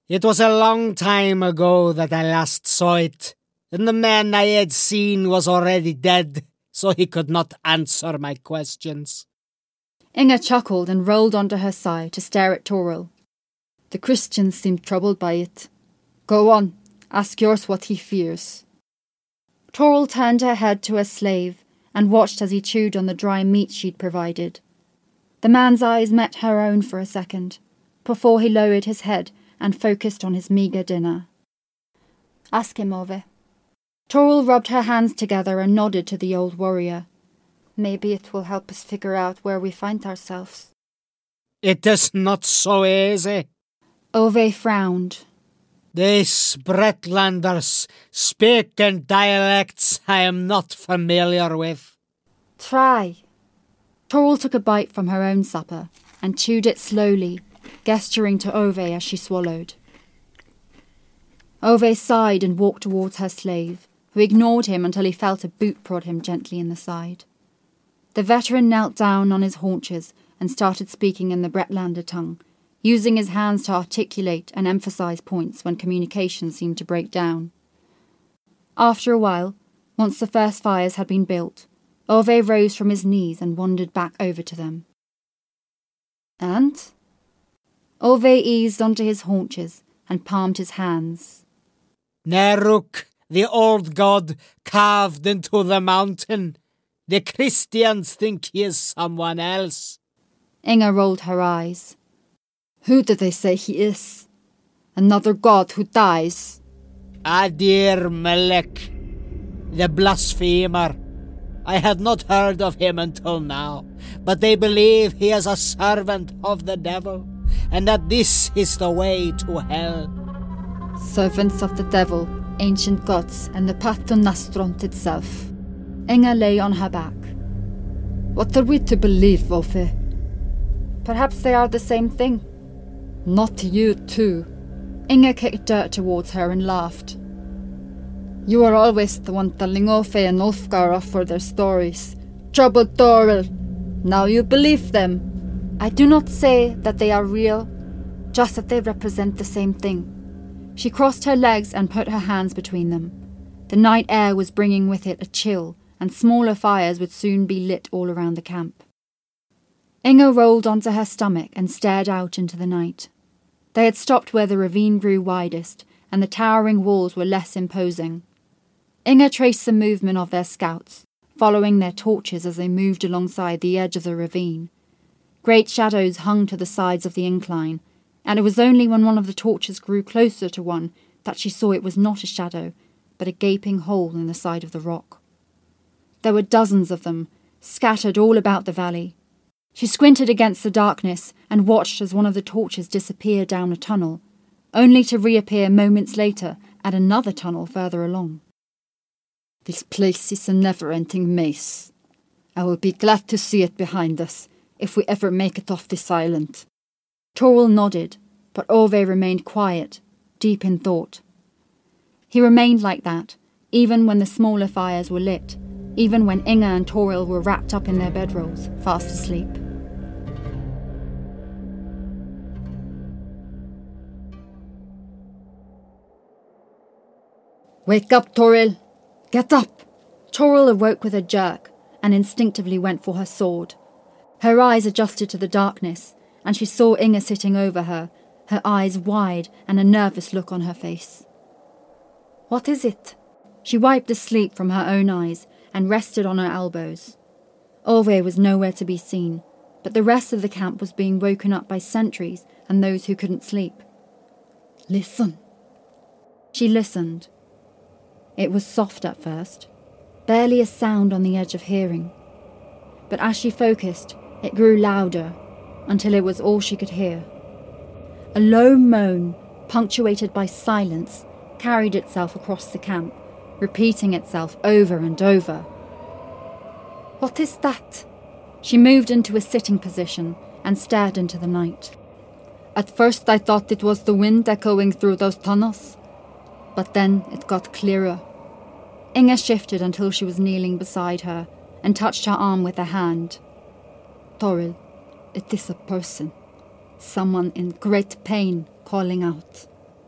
It was a long time ago that I last saw it, and the man I had seen was already dead, so he could not answer my questions. Inga chuckled and rolled onto her side to stare at Toril. The Christians seemed troubled by it. Go on, ask yours what he fears. Toril turned her head to her slave and watched as he chewed on the dry meat she'd provided. The man's eyes met her own for a second, before he lowered his head and focused on his meagre dinner. Ask him, Ove. Toril rubbed her hands together and nodded to the old warrior. Maybe it will help us figure out where we find ourselves. It is not so easy. Ove frowned. These Bretlanders speak in dialects I am not familiar with. Try. Toril took a bite from her own supper and chewed it slowly, gesturing to Ove as she swallowed. Ove sighed and walked towards her slave, who ignored him until he felt a boot prod him gently in the side. The veteran knelt down on his haunches and started speaking in the Bretlander tongue, using his hands to articulate and emphasize points when communication seemed to break down. After a while, once the first fires had been built, Ove rose from his knees and wandered back over to them. And? Ove eased onto his haunches and palmed his hands. Neruk, the old god, carved into the mountain. The Christians think he is someone else. Inga rolled her eyes. Who do they say he is? Another god who dies? Adir Melek, the blasphemer. I had not heard of him until now, but they believe he is a servant of the devil, and that this is the way to hell. Servants of the devil, ancient gods, and the path to Nastront itself. Inga lay on her back. What are we to believe, Ove? Perhaps they are the same thing. Not you, too. Inga kicked dirt towards her and laughed. You are always the one telling Ove and Ulfgar off for their stories. Troubled Toril. Now you believe them. I do not say that they are real, just that they represent the same thing. She crossed her legs and put her hands between them. The night air was bringing with it a chill, and smaller fires would soon be lit all around the camp. Inga rolled onto her stomach and stared out into the night. They had stopped where the ravine grew widest, and the towering walls were less imposing. Inga traced the movement of their scouts, following their torches as they moved alongside the edge of the ravine. Great shadows hung to the sides of the incline, and it was only when one of the torches grew closer to one that she saw it was not a shadow, but a gaping hole in the side of the rock. There were dozens of them, scattered all about the valley. She squinted against the darkness and watched as one of the torches disappeared down a tunnel, only to reappear moments later at another tunnel further along. This place is a never-ending maze. I will be glad to see it behind us, if we ever make it off this island. Toril nodded, but Ove remained quiet, deep in thought. He remained like that, even when the smaller fires were lit, even when Inga and Toril were wrapped up in their bedrolls, fast asleep. Wake up, Toril! Get up! Toril awoke with a jerk and instinctively went for her sword. Her eyes adjusted to the darkness, and she saw Inga sitting over her, her eyes wide and a nervous look on her face. What is it? She wiped the sleep from her own eyes and rested on her elbows. Ove was nowhere to be seen, but the rest of the camp was being woken up by sentries and those who couldn't sleep. Listen. She listened. It was soft at first, barely a sound on the edge of hearing. But as she focused, it grew louder, until it was all she could hear. A low moan, punctuated by silence, carried itself across the camp, repeating itself over and over. What is that? She moved into a sitting position and stared into the night. At first I thought it was the wind echoing through those tunnels, but then it got clearer. Inga shifted until she was kneeling beside her and touched her arm with a hand. Toril, it is a person. Someone in great pain calling out.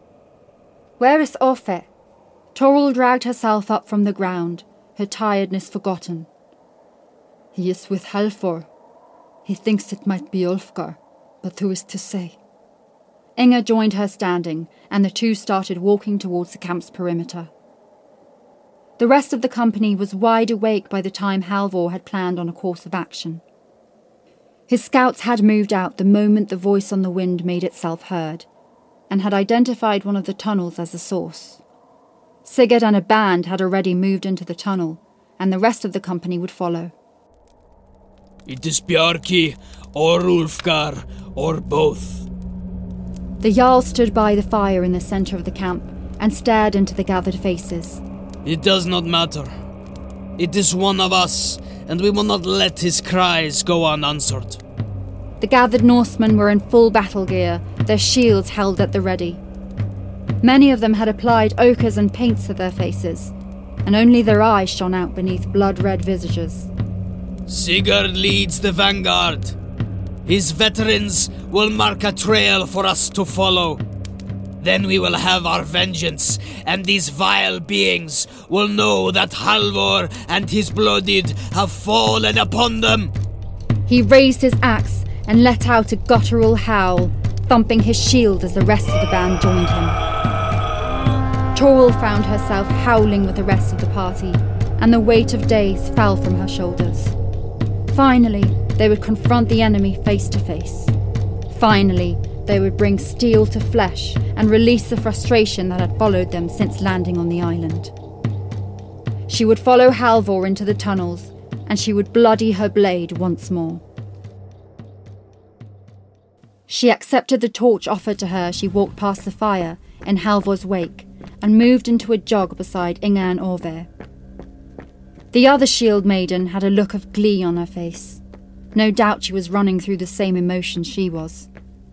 Where is Orfe? Toril dragged herself up from the ground, her tiredness forgotten. He is with Halvor. He thinks it might be Ulfgar, but who is to say? Inger joined her standing, and the two started walking towards the camp's perimeter. The rest of the company was wide awake by the time Halvor had planned on a course of action. His scouts had moved out the moment the voice on the wind made itself heard, and had identified one of the tunnels as the source. Sigurd and a band had already moved into the tunnel, and the rest of the company would follow. It is Bjarki, or Ulfgar, or both. The Jarl stood by the fire in the centre of the camp and stared into the gathered faces. It does not matter. It is one of us, and we will not let his cries go unanswered. The gathered Norsemen were in full battle gear, their shields held at the ready. Many of them had applied ochres and paints to their faces, and only their eyes shone out beneath blood-red visages. Sigurd leads the vanguard. His veterans will mark a trail for us to follow. Then we will have our vengeance, and these vile beings will know that Halvor and his blooded have fallen upon them. He raised his axe and let out a guttural howl, thumping his shield as the rest of the band joined him. Toril found herself howling with the rest of the party, and the weight of days fell from her shoulders. Finally, they would confront the enemy face to face. Finally, they would bring steel to flesh and release the frustration that had followed them since landing on the island. She would follow Halvor into the tunnels, and she would bloody her blade once more. She accepted the torch offered to her as she walked past the fire in Halvor's wake and moved into a jog beside Inger and Orve. The other shield maiden had a look of glee on her face. No doubt she was running through the same emotions she was.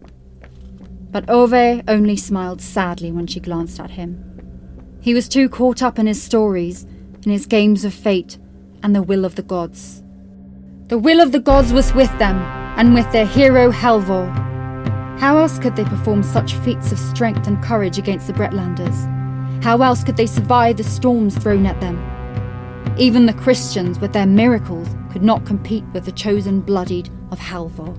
But Orve only smiled sadly when she glanced at him. He was too caught up in his stories, in his games of fate, and the will of the gods. The will of the gods was with them, and with their hero Halvor. How else could they perform such feats of strength and courage against the Bretlanders? How else could they survive the storms thrown at them? Even the Christians, with their miracles, could not compete with the chosen bloodied of Halvor.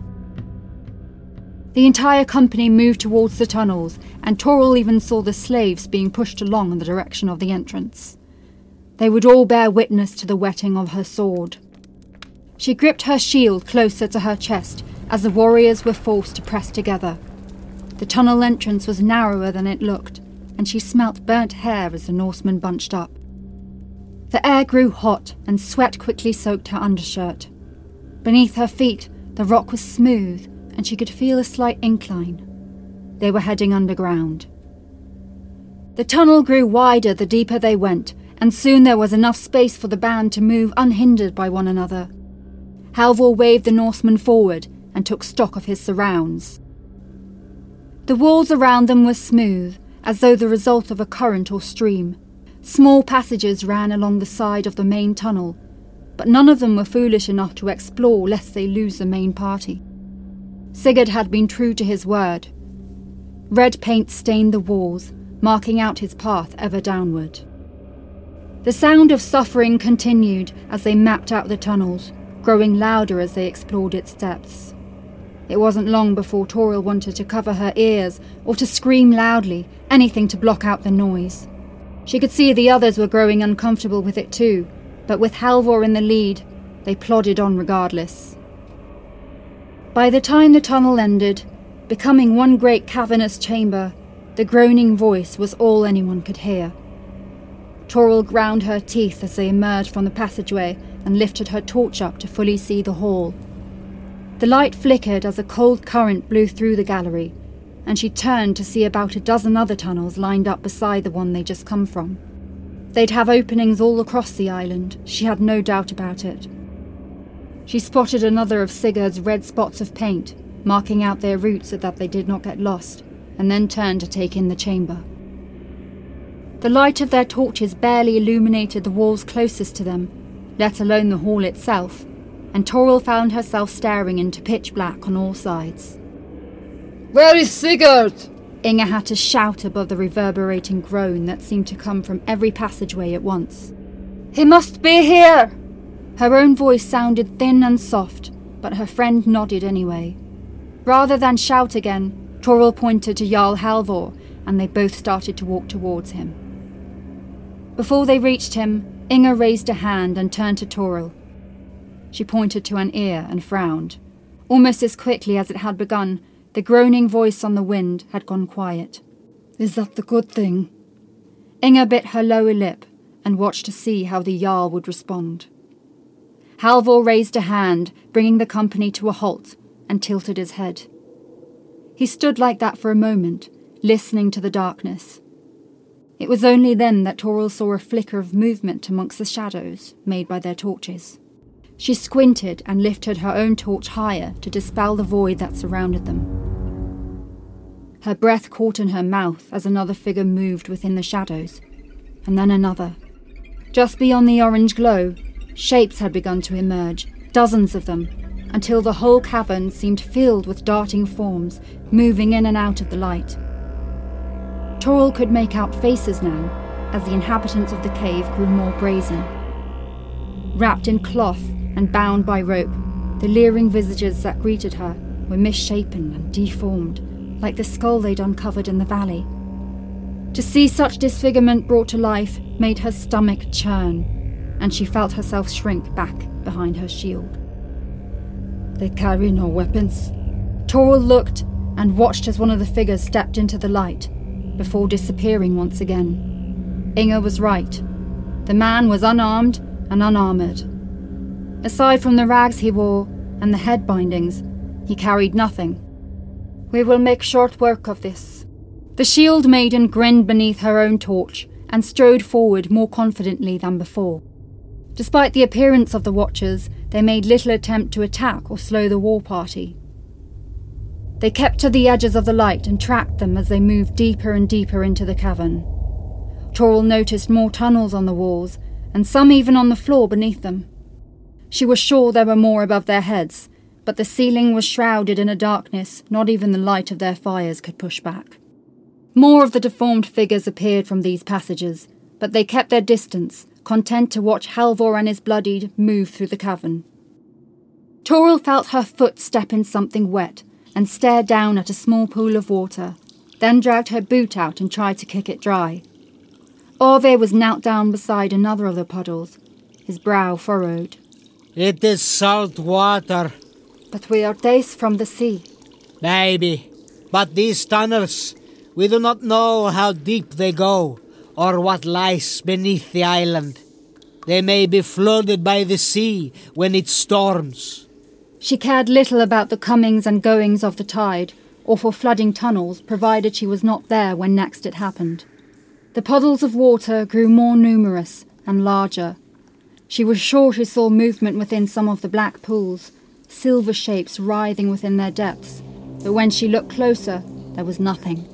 The entire company moved towards the tunnels, and Toril even saw the slaves being pushed along in the direction of the entrance. They would all bear witness to the whetting of her sword. She gripped her shield closer to her chest as the warriors were forced to press together. The tunnel entrance was narrower than it looked, and she smelt burnt hair as the Norsemen bunched up. The air grew hot, and sweat quickly soaked her undershirt. Beneath her feet, the rock was smooth, and she could feel a slight incline. They were heading underground. The tunnel grew wider the deeper they went, and soon there was enough space for the band to move unhindered by one another. Halvor waved the Norseman forward and took stock of his surrounds. The walls around them were smooth, as though the result of a current or stream. Small passages ran along the side of the main tunnel, but none of them were foolish enough to explore lest they lose the main party. Sigurd had been true to his word. Red paint stained the walls, marking out his path ever downward. The sound of suffering continued as they mapped out the tunnels, growing louder as they explored its depths. It wasn't long before Toril wanted to cover her ears or to scream loudly, anything to block out the noise. She could see the others were growing uncomfortable with it too, but with Halvor in the lead, they plodded on regardless. By the time the tunnel ended, becoming one great cavernous chamber, the groaning voice was all anyone could hear. Toril ground her teeth as they emerged from the passageway and lifted her torch up to fully see the hall. The light flickered as a cold current blew through the gallery, and she turned to see about a dozen other tunnels lined up beside the one they'd just come from. They'd have openings all across the island, she had no doubt about it. She spotted another of Sigurd's red spots of paint, marking out their route so that they did not get lost, and then turned to take in the chamber. The light of their torches barely illuminated the walls closest to them, let alone the hall itself, and Toril found herself staring into pitch black on all sides. Where is Sigurd? Inga had to shout above the reverberating groan that seemed to come from every passageway at once. "He must be here!" Her own voice sounded thin and soft, but her friend nodded anyway. Rather than shout again, Toril pointed to Jarl Halvor, and they both started to walk towards him. Before they reached him, Inga raised a hand and turned to Toril. She pointed to an ear and frowned. Almost as quickly as it had begun, the groaning voice on the wind had gone quiet. "Is that the good thing?" Inga bit her lower lip and watched to see how the Jarl would respond. Halvor raised a hand, bringing the company to a halt, and tilted his head. He stood like that for a moment, listening to the darkness. It was only then that Toril saw a flicker of movement amongst the shadows made by their torches. She squinted and lifted her own torch higher to dispel the void that surrounded them. Her breath caught in her mouth as another figure moved within the shadows, and then another. Just beyond the orange glow, shapes had begun to emerge, dozens of them, until the whole cavern seemed filled with darting forms, moving in and out of the light. Toril could make out faces now, as the inhabitants of the cave grew more brazen. Wrapped in cloth and bound by rope, the leering visages that greeted her were misshapen and deformed, like the skull they'd uncovered in the valley. To see such disfigurement brought to life made her stomach churn, and she felt herself shrink back behind her shield. "They carry no weapons." Toril looked and watched as one of the figures stepped into the light, before disappearing once again. Inga was right. The man was unarmed and unarmoured. Aside from the rags he wore and the head bindings, he carried nothing. "We will make short work of this." The shield maiden grinned beneath her own torch and strode forward more confidently than before. Despite the appearance of the Watchers, they made little attempt to attack or slow the war party. They kept to the edges of the light and tracked them as they moved deeper and deeper into the cavern. Toril noticed more tunnels on the walls, and some even on the floor beneath them. She was sure there were more above their heads, but the ceiling was shrouded in a darkness not even the light of their fires could push back. More of the deformed figures appeared from these passages, but they kept their distance, content to watch Halvor and his bloodied move through the cavern. Toril felt her foot step in something wet, and stared down at a small pool of water, then dragged her boot out and tried to kick it dry. Orve was knelt down beside another of the puddles, his brow furrowed. "It is salt water." "But we are days from the sea." "Maybe. But these tunnels, we do not know how deep they go, or what lies beneath the island. They may be flooded by the sea when it storms." She cared little about the comings and goings of the tide, or for flooding tunnels, provided she was not there when next it happened. The puddles of water grew more numerous and larger. She was sure she saw movement within some of the black pools, silver shapes writhing within their depths, but when she looked closer, there was nothing.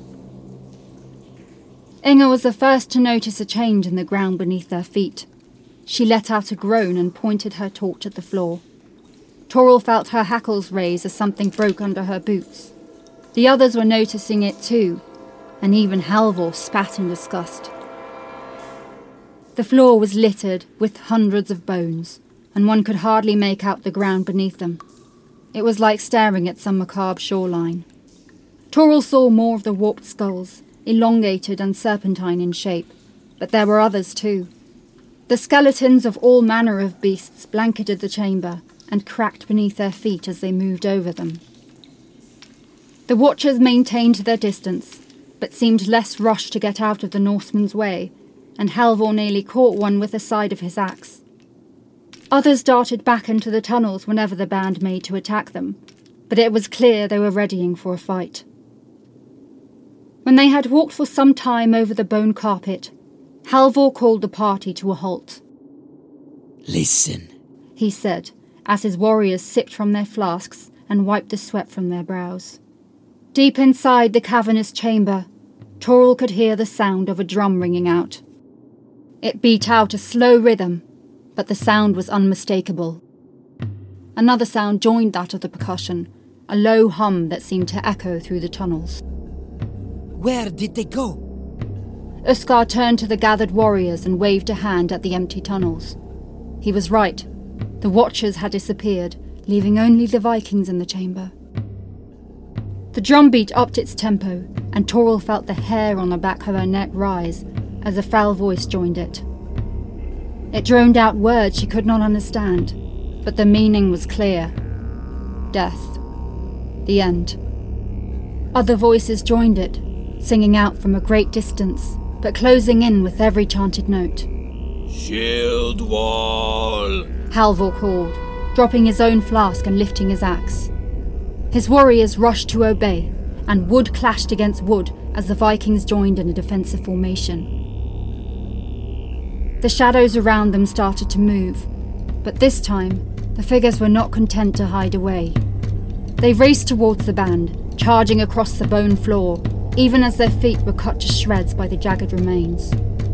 Inga was the first to notice a change in the ground beneath their feet. She let out a groan and pointed her torch at the floor. Toril felt her hackles raise as something broke under her boots. The others were noticing it too, and even Halvor spat in disgust. The floor was littered with hundreds of bones, and one could hardly make out the ground beneath them. It was like staring at some macabre shoreline. Toril saw more of the warped skulls, elongated and serpentine in shape, but there were others too. The skeletons of all manner of beasts blanketed the chamber, and cracked beneath their feet as they moved over them. The Watchers maintained their distance, but seemed less rushed to get out of the Norseman's way, and Halvor nearly caught one with the side of his axe. Others darted back into the tunnels whenever the band made to attack them, but it was clear they were readying for a fight. When they had walked for some time over the bone carpet, Halvor called the party to a halt. "Listen," he said, as his warriors sipped from their flasks and wiped the sweat from their brows. Deep inside the cavernous chamber, Toril could hear the sound of a drum ringing out. It beat out a slow rhythm, but the sound was unmistakable. Another sound joined that of the percussion, a low hum that seemed to echo through the tunnels. Where did they go? Uskar turned to the gathered warriors and waved a hand at the empty tunnels. He was right. The Watchers had disappeared, leaving only the Vikings in the chamber. The drumbeat upped its tempo, and Toril felt the hair on the back of her neck rise as a foul voice joined it. It droned out words she could not understand, but the meaning was clear. Death. The end. Other voices joined it, singing out from a great distance, but closing in with every chanted note. Shield wall! Halvor called, dropping his own flask and lifting his axe. His warriors rushed to obey, and wood clashed against wood as the Vikings joined in a defensive formation. The shadows around them started to move, but this time, the figures were not content to hide away. They raced towards the band, charging across the bone floor, even as their feet were cut to shreds by the jagged remains.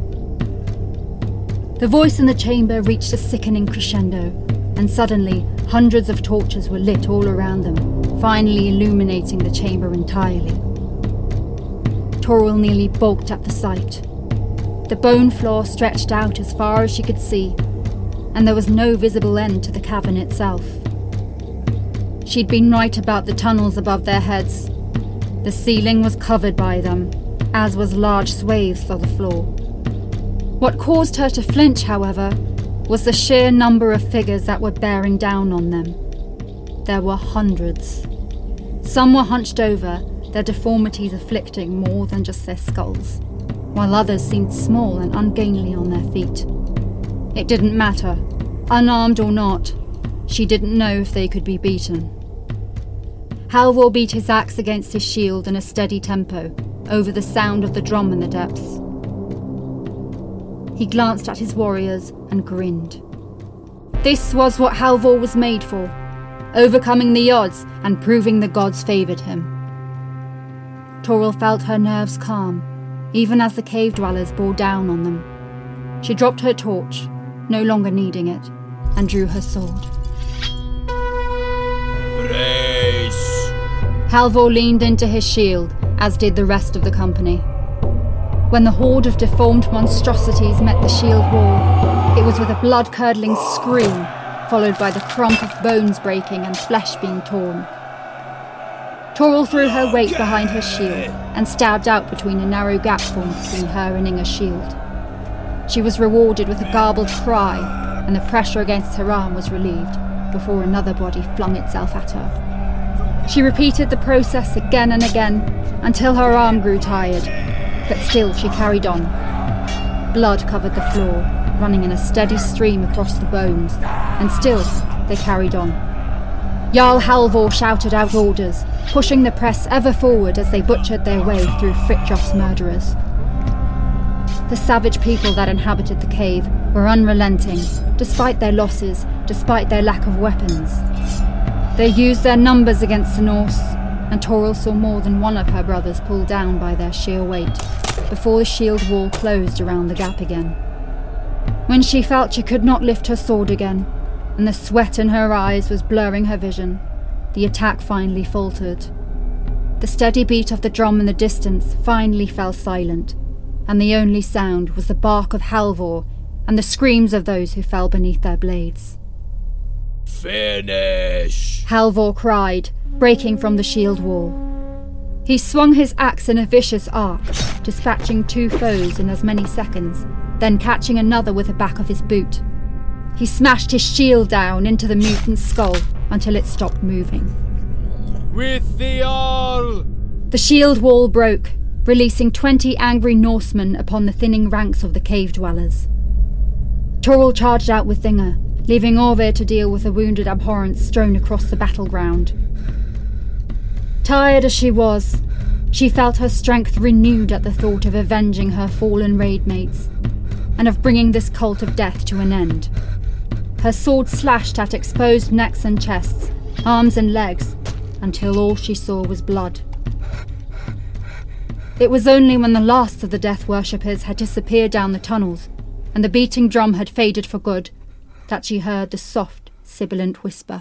The voice in the chamber reached a sickening crescendo, and suddenly hundreds of torches were lit all around them, finally illuminating the chamber entirely. Toril nearly balked at the sight. The bone floor stretched out as far as she could see, and there was no visible end to the cavern itself. She'd been right about the tunnels above their heads. The ceiling was covered by them, as was large swathes of the floor. What caused her to flinch, however, was the sheer number of figures that were bearing down on them. There were hundreds. Some were hunched over, their deformities afflicting more than just their skulls, while others seemed small and ungainly on their feet. It didn't matter, unarmed or not, she didn't know if they could be beaten. Halvor beat his axe against his shield in a steady tempo, over the sound of the drum in the depths. He glanced at his warriors and grinned. This was what Halvor was made for, overcoming the odds and proving the gods favoured him. Toril felt her nerves calm, even as the cave dwellers bore down on them. She dropped her torch, no longer needing it, and drew her sword. Brace! Halvor leaned into his shield, as did the rest of the company. When the horde of deformed monstrosities met the shield wall, it was with a blood-curdling scream, followed by the crump of bones breaking and flesh being torn. Toril threw her weight behind her shield and stabbed out between a narrow gap formed between her and Inger's shield. She was rewarded with a garbled cry, and the pressure against her arm was relieved before another body flung itself at her. She repeated the process again and again until her arm grew tired, but still she carried on. Blood covered the floor, running in a steady stream across the bones, and still they carried on. Jarl Halvor shouted out orders, pushing the press ever forward as they butchered their way through Fritjof's murderers. The savage people that inhabited the cave were unrelenting, despite their losses, despite their lack of weapons. They used their numbers against the Norse, and Toril saw more than one of her brothers pulled down by their sheer weight, before the shield wall closed around the gap again. When she felt she could not lift her sword again, and the sweat in her eyes was blurring her vision, the attack finally faltered. The steady beat of the drum in the distance finally fell silent, and the only sound was the bark of Halvor and the screams of those who fell beneath their blades. Finish! Halvor cried, breaking from the shield wall. He swung his axe in a vicious arc, dispatching two foes in as many seconds, then catching another with the back of his boot. He smashed his shield down into the mutant's skull until it stopped moving. With the all! The shield wall broke, releasing twenty angry Norsemen upon the thinning ranks of the cave dwellers. Toril charged out with Inger, leaving Orvir to deal with the wounded abhorrents strewn across the battleground. Tired as she was, she felt her strength renewed at the thought of avenging her fallen raid mates, and of bringing this cult of death to an end. Her sword slashed at exposed necks and chests, arms and legs, until all she saw was blood. It was only when the last of the death worshippers had disappeared down the tunnels, and the beating drum had faded for good, that she heard the soft, sibilant whisper.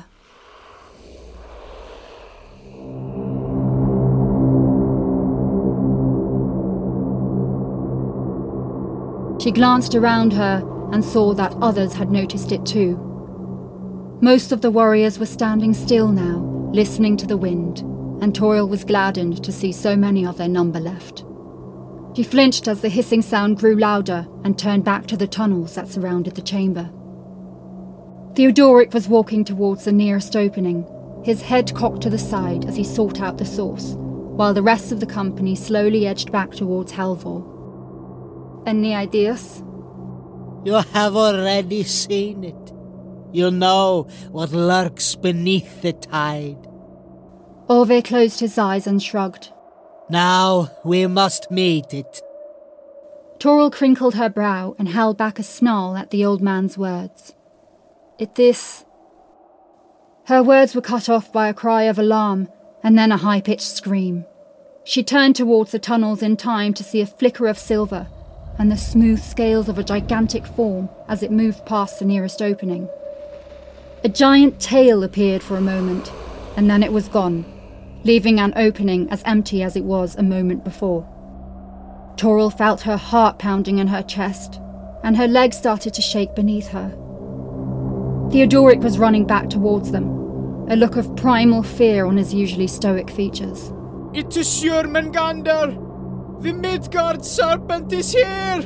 She glanced around her and saw that others had noticed it too. Most of the warriors were standing still now, listening to the wind, and Toril was gladdened to see so many of their number left. She flinched as the hissing sound grew louder and turned back to the tunnels that surrounded the chamber. Theodoric was walking towards the nearest opening, his head cocked to the side as he sought out the source, while the rest of the company slowly edged back towards Halvor. Any ideas? You have already seen it. You know what lurks beneath the tide. Orve closed his eyes and shrugged. Now we must meet it. Toril crinkled her brow and held back a snarl at the old man's words. It is... Her words were cut off by a cry of alarm, and then a high-pitched scream. She turned towards the tunnels in time to see a flicker of silver, and the smooth scales of a gigantic form as it moved past the nearest opening. A giant tail appeared for a moment, and then it was gone, leaving an opening as empty as it was a moment before. Toril felt her heart pounding in her chest, and her legs started to shake beneath her. Theodoric was running back towards them, a look of primal fear on his usually stoic features. It is Jormungandr! The Midgard serpent is here!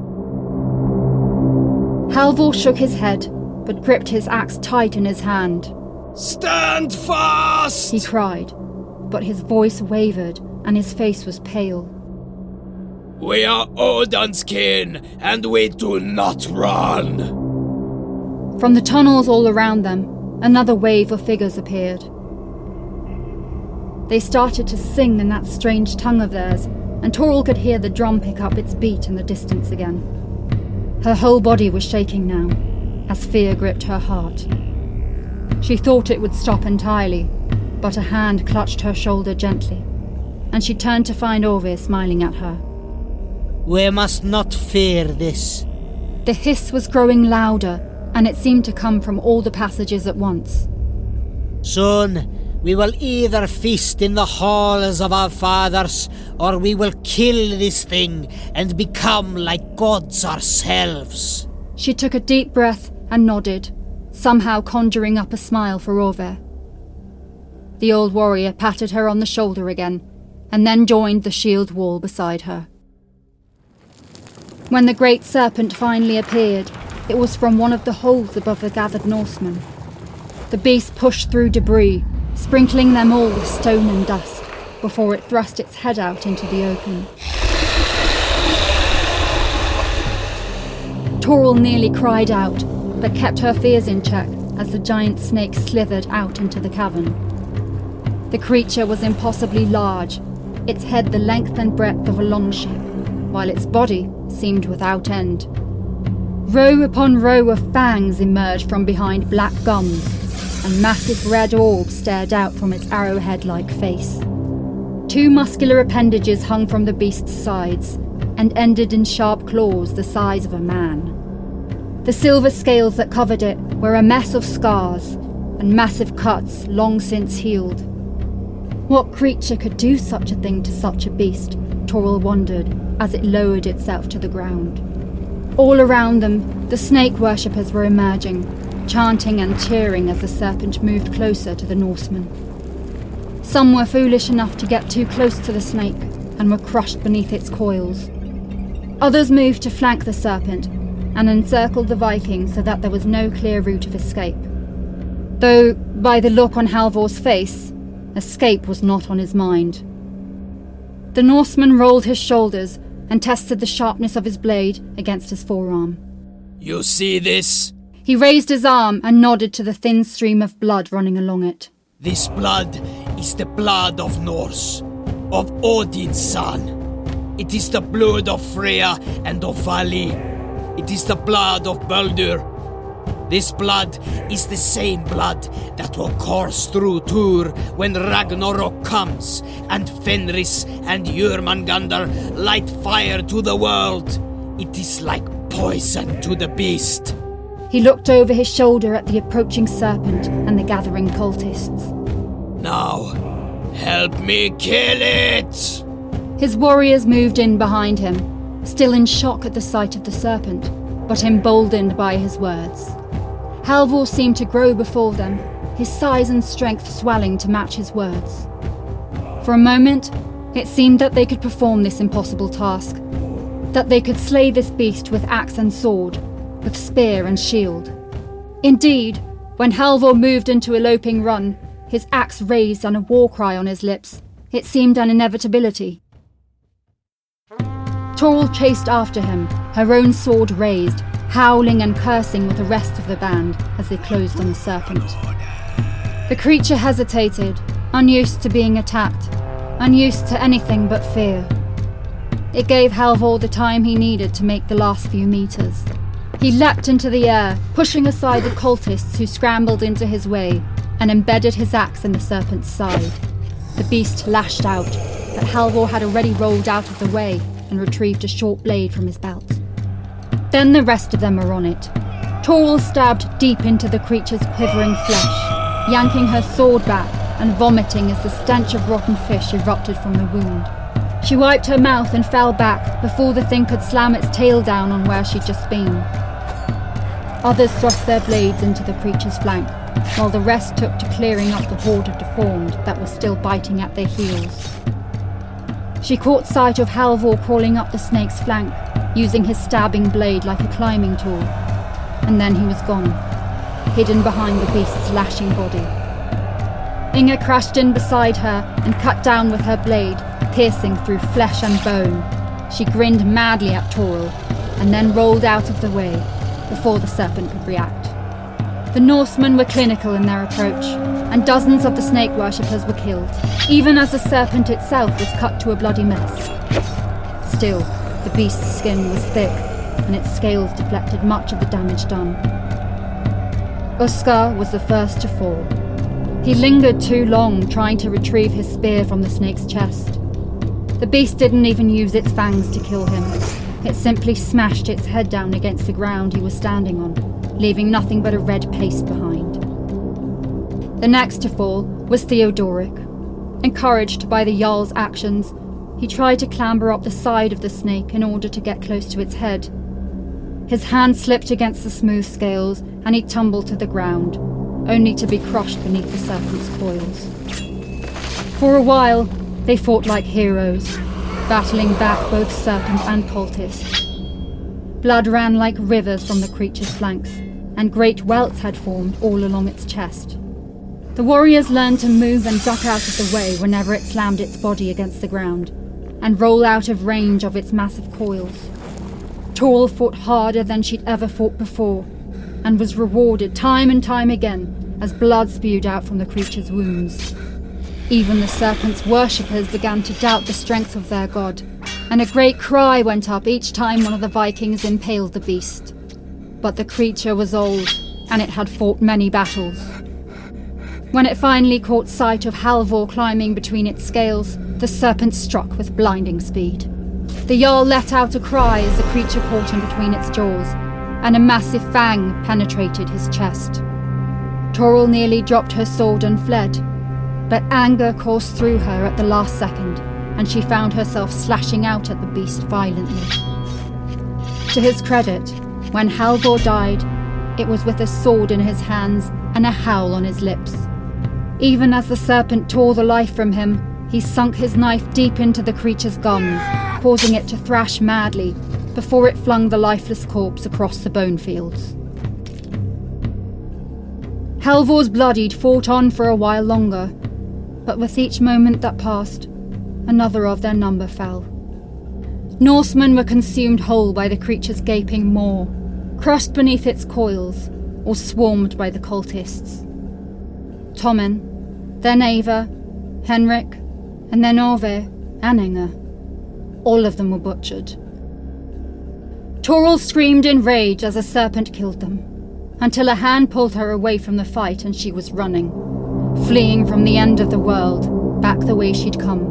Halvor shook his head, but gripped his axe tight in his hand. Stand fast! He cried, but his voice wavered and his face was pale. We are Odin's kin, and we do not run! From the tunnels all around them, another wave of figures appeared. They started to sing in that strange tongue of theirs, and Toril could hear the drum pick up its beat in the distance again. Her whole body was shaking now, as fear gripped her heart. She thought it would stop entirely, but a hand clutched her shoulder gently, and she turned to find Orve smiling at her. We must not fear this. The hiss was growing louder, and it seemed to come from all the passages at once. Soon, we will either feast in the halls of our fathers, or we will kill this thing and become like gods ourselves. She took a deep breath and nodded, somehow conjuring up a smile for Orve. The old warrior patted her on the shoulder again, and then joined the shield wall beside her. When the great serpent finally appeared, it was from one of the holes above the gathered Norsemen. The beast pushed through debris, sprinkling them all with stone and dust, before it thrust its head out into the open. Toril nearly cried out, but kept her fears in check as the giant snake slithered out into the cavern. The creature was impossibly large, its head the length and breadth of a longship, while its body seemed without end. Row upon row of fangs emerged from behind black gums, and massive red orbs stared out from its arrowhead-like face. Two muscular appendages hung from the beast's sides, and ended in sharp claws the size of a man. The silver scales that covered it were a mess of scars, and massive cuts long since healed. What creature could do such a thing to such a beast, Toril wondered, as it lowered itself to the ground. All around them, the snake worshippers were emerging, chanting and cheering as the serpent moved closer to the Norsemen. Some were foolish enough to get too close to the snake and were crushed beneath its coils. Others moved to flank the serpent and encircled the Vikings so that there was no clear route of escape. Though, by the look on Halvor's face, escape was not on his mind. The Norseman rolled his shoulders and tested the sharpness of his blade against his forearm. You see this? He raised his arm and nodded to the thin stream of blood running along it. This blood is the blood of Norse, of Odin's son. It is the blood of Freya and of Vali. It is the blood of Baldur. This blood is the same blood that will course through Tur when Ragnarok comes, and Fenris and Jormungandr light fire to the world. It is like poison to the beast. He looked over his shoulder at the approaching serpent and the gathering cultists. Now, help me kill it! His warriors moved in behind him, still in shock at the sight of the serpent, but emboldened by his words. Halvor seemed to grow before them, his size and strength swelling to match his words. For a moment, it seemed that they could perform this impossible task, that they could slay this beast with axe and sword, with spear and shield. Indeed, when Halvor moved into a loping run, his axe raised and a war cry on his lips, it seemed an inevitability. Toril chased after him, her own sword raised, howling and cursing with the rest of the band as they closed on the serpent. The creature hesitated, unused to being attacked, unused to anything but fear. It gave Halvor the time he needed to make the last few meters. He leapt into the air, pushing aside the cultists who scrambled into his way, and embedded his axe in the serpent's side. The beast lashed out, but Halvor had already rolled out of the way and retrieved a short blade from his belt. Then the rest of them were on it. Toril stabbed deep into the creature's quivering flesh, yanking her sword back and vomiting as the stench of rotten fish erupted from the wound. She wiped her mouth and fell back before the thing could slam its tail down on where she'd just been. Others thrust their blades into the creature's flank, while the rest took to clearing up the horde of deformed that was still biting at their heels. She caught sight of Halvor crawling up the snake's flank, using his stabbing blade like a climbing tool, and then he was gone, hidden behind the beast's lashing body. Inga crashed in beside her and cut down with her blade, piercing through flesh and bone. She grinned madly at Toril, and then rolled out of the way before the serpent could react. The Norsemen were clinical in their approach, and dozens of the snake worshippers were killed, even as the serpent itself was cut to a bloody mess. Still, the beast's skin was thick, and its scales deflected much of the damage done. Uskar was the first to fall. He lingered too long trying to retrieve his spear from the snake's chest. The beast didn't even use its fangs to kill him. It simply smashed its head down against the ground he was standing on, leaving nothing but a red paste behind. The next to fall was Theodoric. Encouraged by the Jarl's actions, he tried to clamber up the side of the snake in order to get close to its head. His hand slipped against the smooth scales and he tumbled to the ground, only to be crushed beneath the serpent's coils. For a while, they fought like heroes, battling back both serpent and cultist. Blood ran like rivers from the creature's flanks, and great welts had formed all along its chest. The warriors learned to move and duck out of the way whenever it slammed its body against the ground, and roll out of range of its massive coils. Toril fought harder than she'd ever fought before, and was rewarded time and time again as blood spewed out from the creature's wounds. Even the serpent's worshippers began to doubt the strength of their god, and a great cry went up each time one of the Vikings impaled the beast. But the creature was old, and it had fought many battles. When it finally caught sight of Halvor climbing between its scales, the serpent struck with blinding speed. The Jarl let out a cry as the creature caught in between its jaws, and a massive fang penetrated his chest. Toril nearly dropped her sword and fled, but anger coursed through her at the last second, and she found herself slashing out at the beast violently. To his credit, when Halvor died, it was with a sword in his hands and a howl on his lips. Even as the serpent tore the life from him, he sunk his knife deep into the creature's gums, causing it to thrash madly, before it flung the lifeless corpse across the bone fields. Halvor's bloodied fought on for a while longer, but with each moment that passed, another of their number fell. Norsemen were consumed whole by the creature's gaping maw, crushed beneath its coils, or swarmed by the cultists. Tommen, then Ava, Henrik, and then Ove and Inga. All of them were butchered. Toril screamed in rage as a serpent killed them, until a hand pulled her away from the fight and she was running, fleeing from the end of the world, back the way she'd come.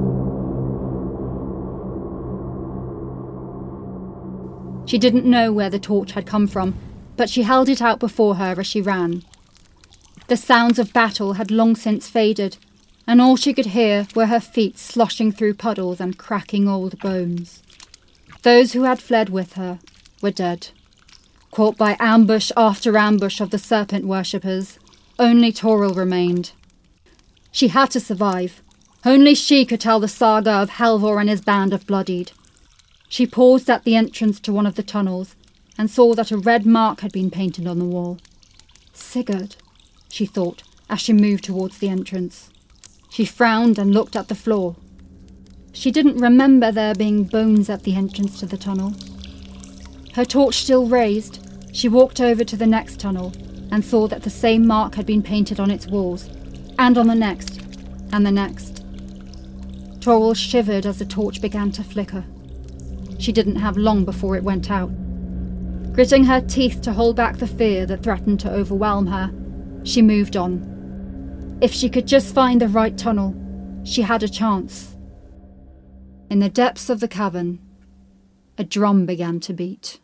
She didn't know where the torch had come from, but she held it out before her as she ran. The sounds of battle had long since faded, and all she could hear were her feet sloshing through puddles and cracking old bones. Those who had fled with her were dead. Caught by ambush after ambush of the serpent worshippers, only Toril remained. She had to survive. Only she could tell the saga of Halvor and his band of bloodied. She paused at the entrance to one of the tunnels and saw that a red mark had been painted on the wall. Sigurd, she thought as she moved towards the entrance. She frowned and looked at the floor. She didn't remember there being bones at the entrance to the tunnel. Her torch still raised, she walked over to the next tunnel and saw that the same mark had been painted on its walls, and on the next, and the next. Toril shivered as the torch began to flicker. She didn't have long before it went out. Gritting her teeth to hold back the fear that threatened to overwhelm her, she moved on. If she could just find the right tunnel, she had a chance. In the depths of the cavern, a drum began to beat.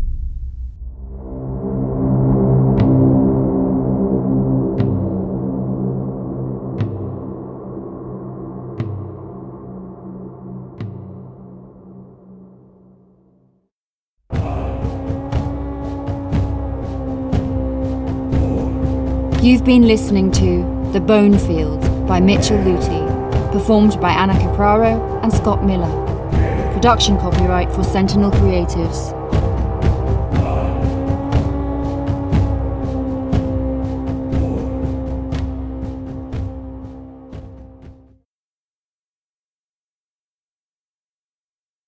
You've been listening to The Bone Field by Mitchell Luty, performed by Anna Capraro and Scott Miller. Production copyright for Sentinel Creatives.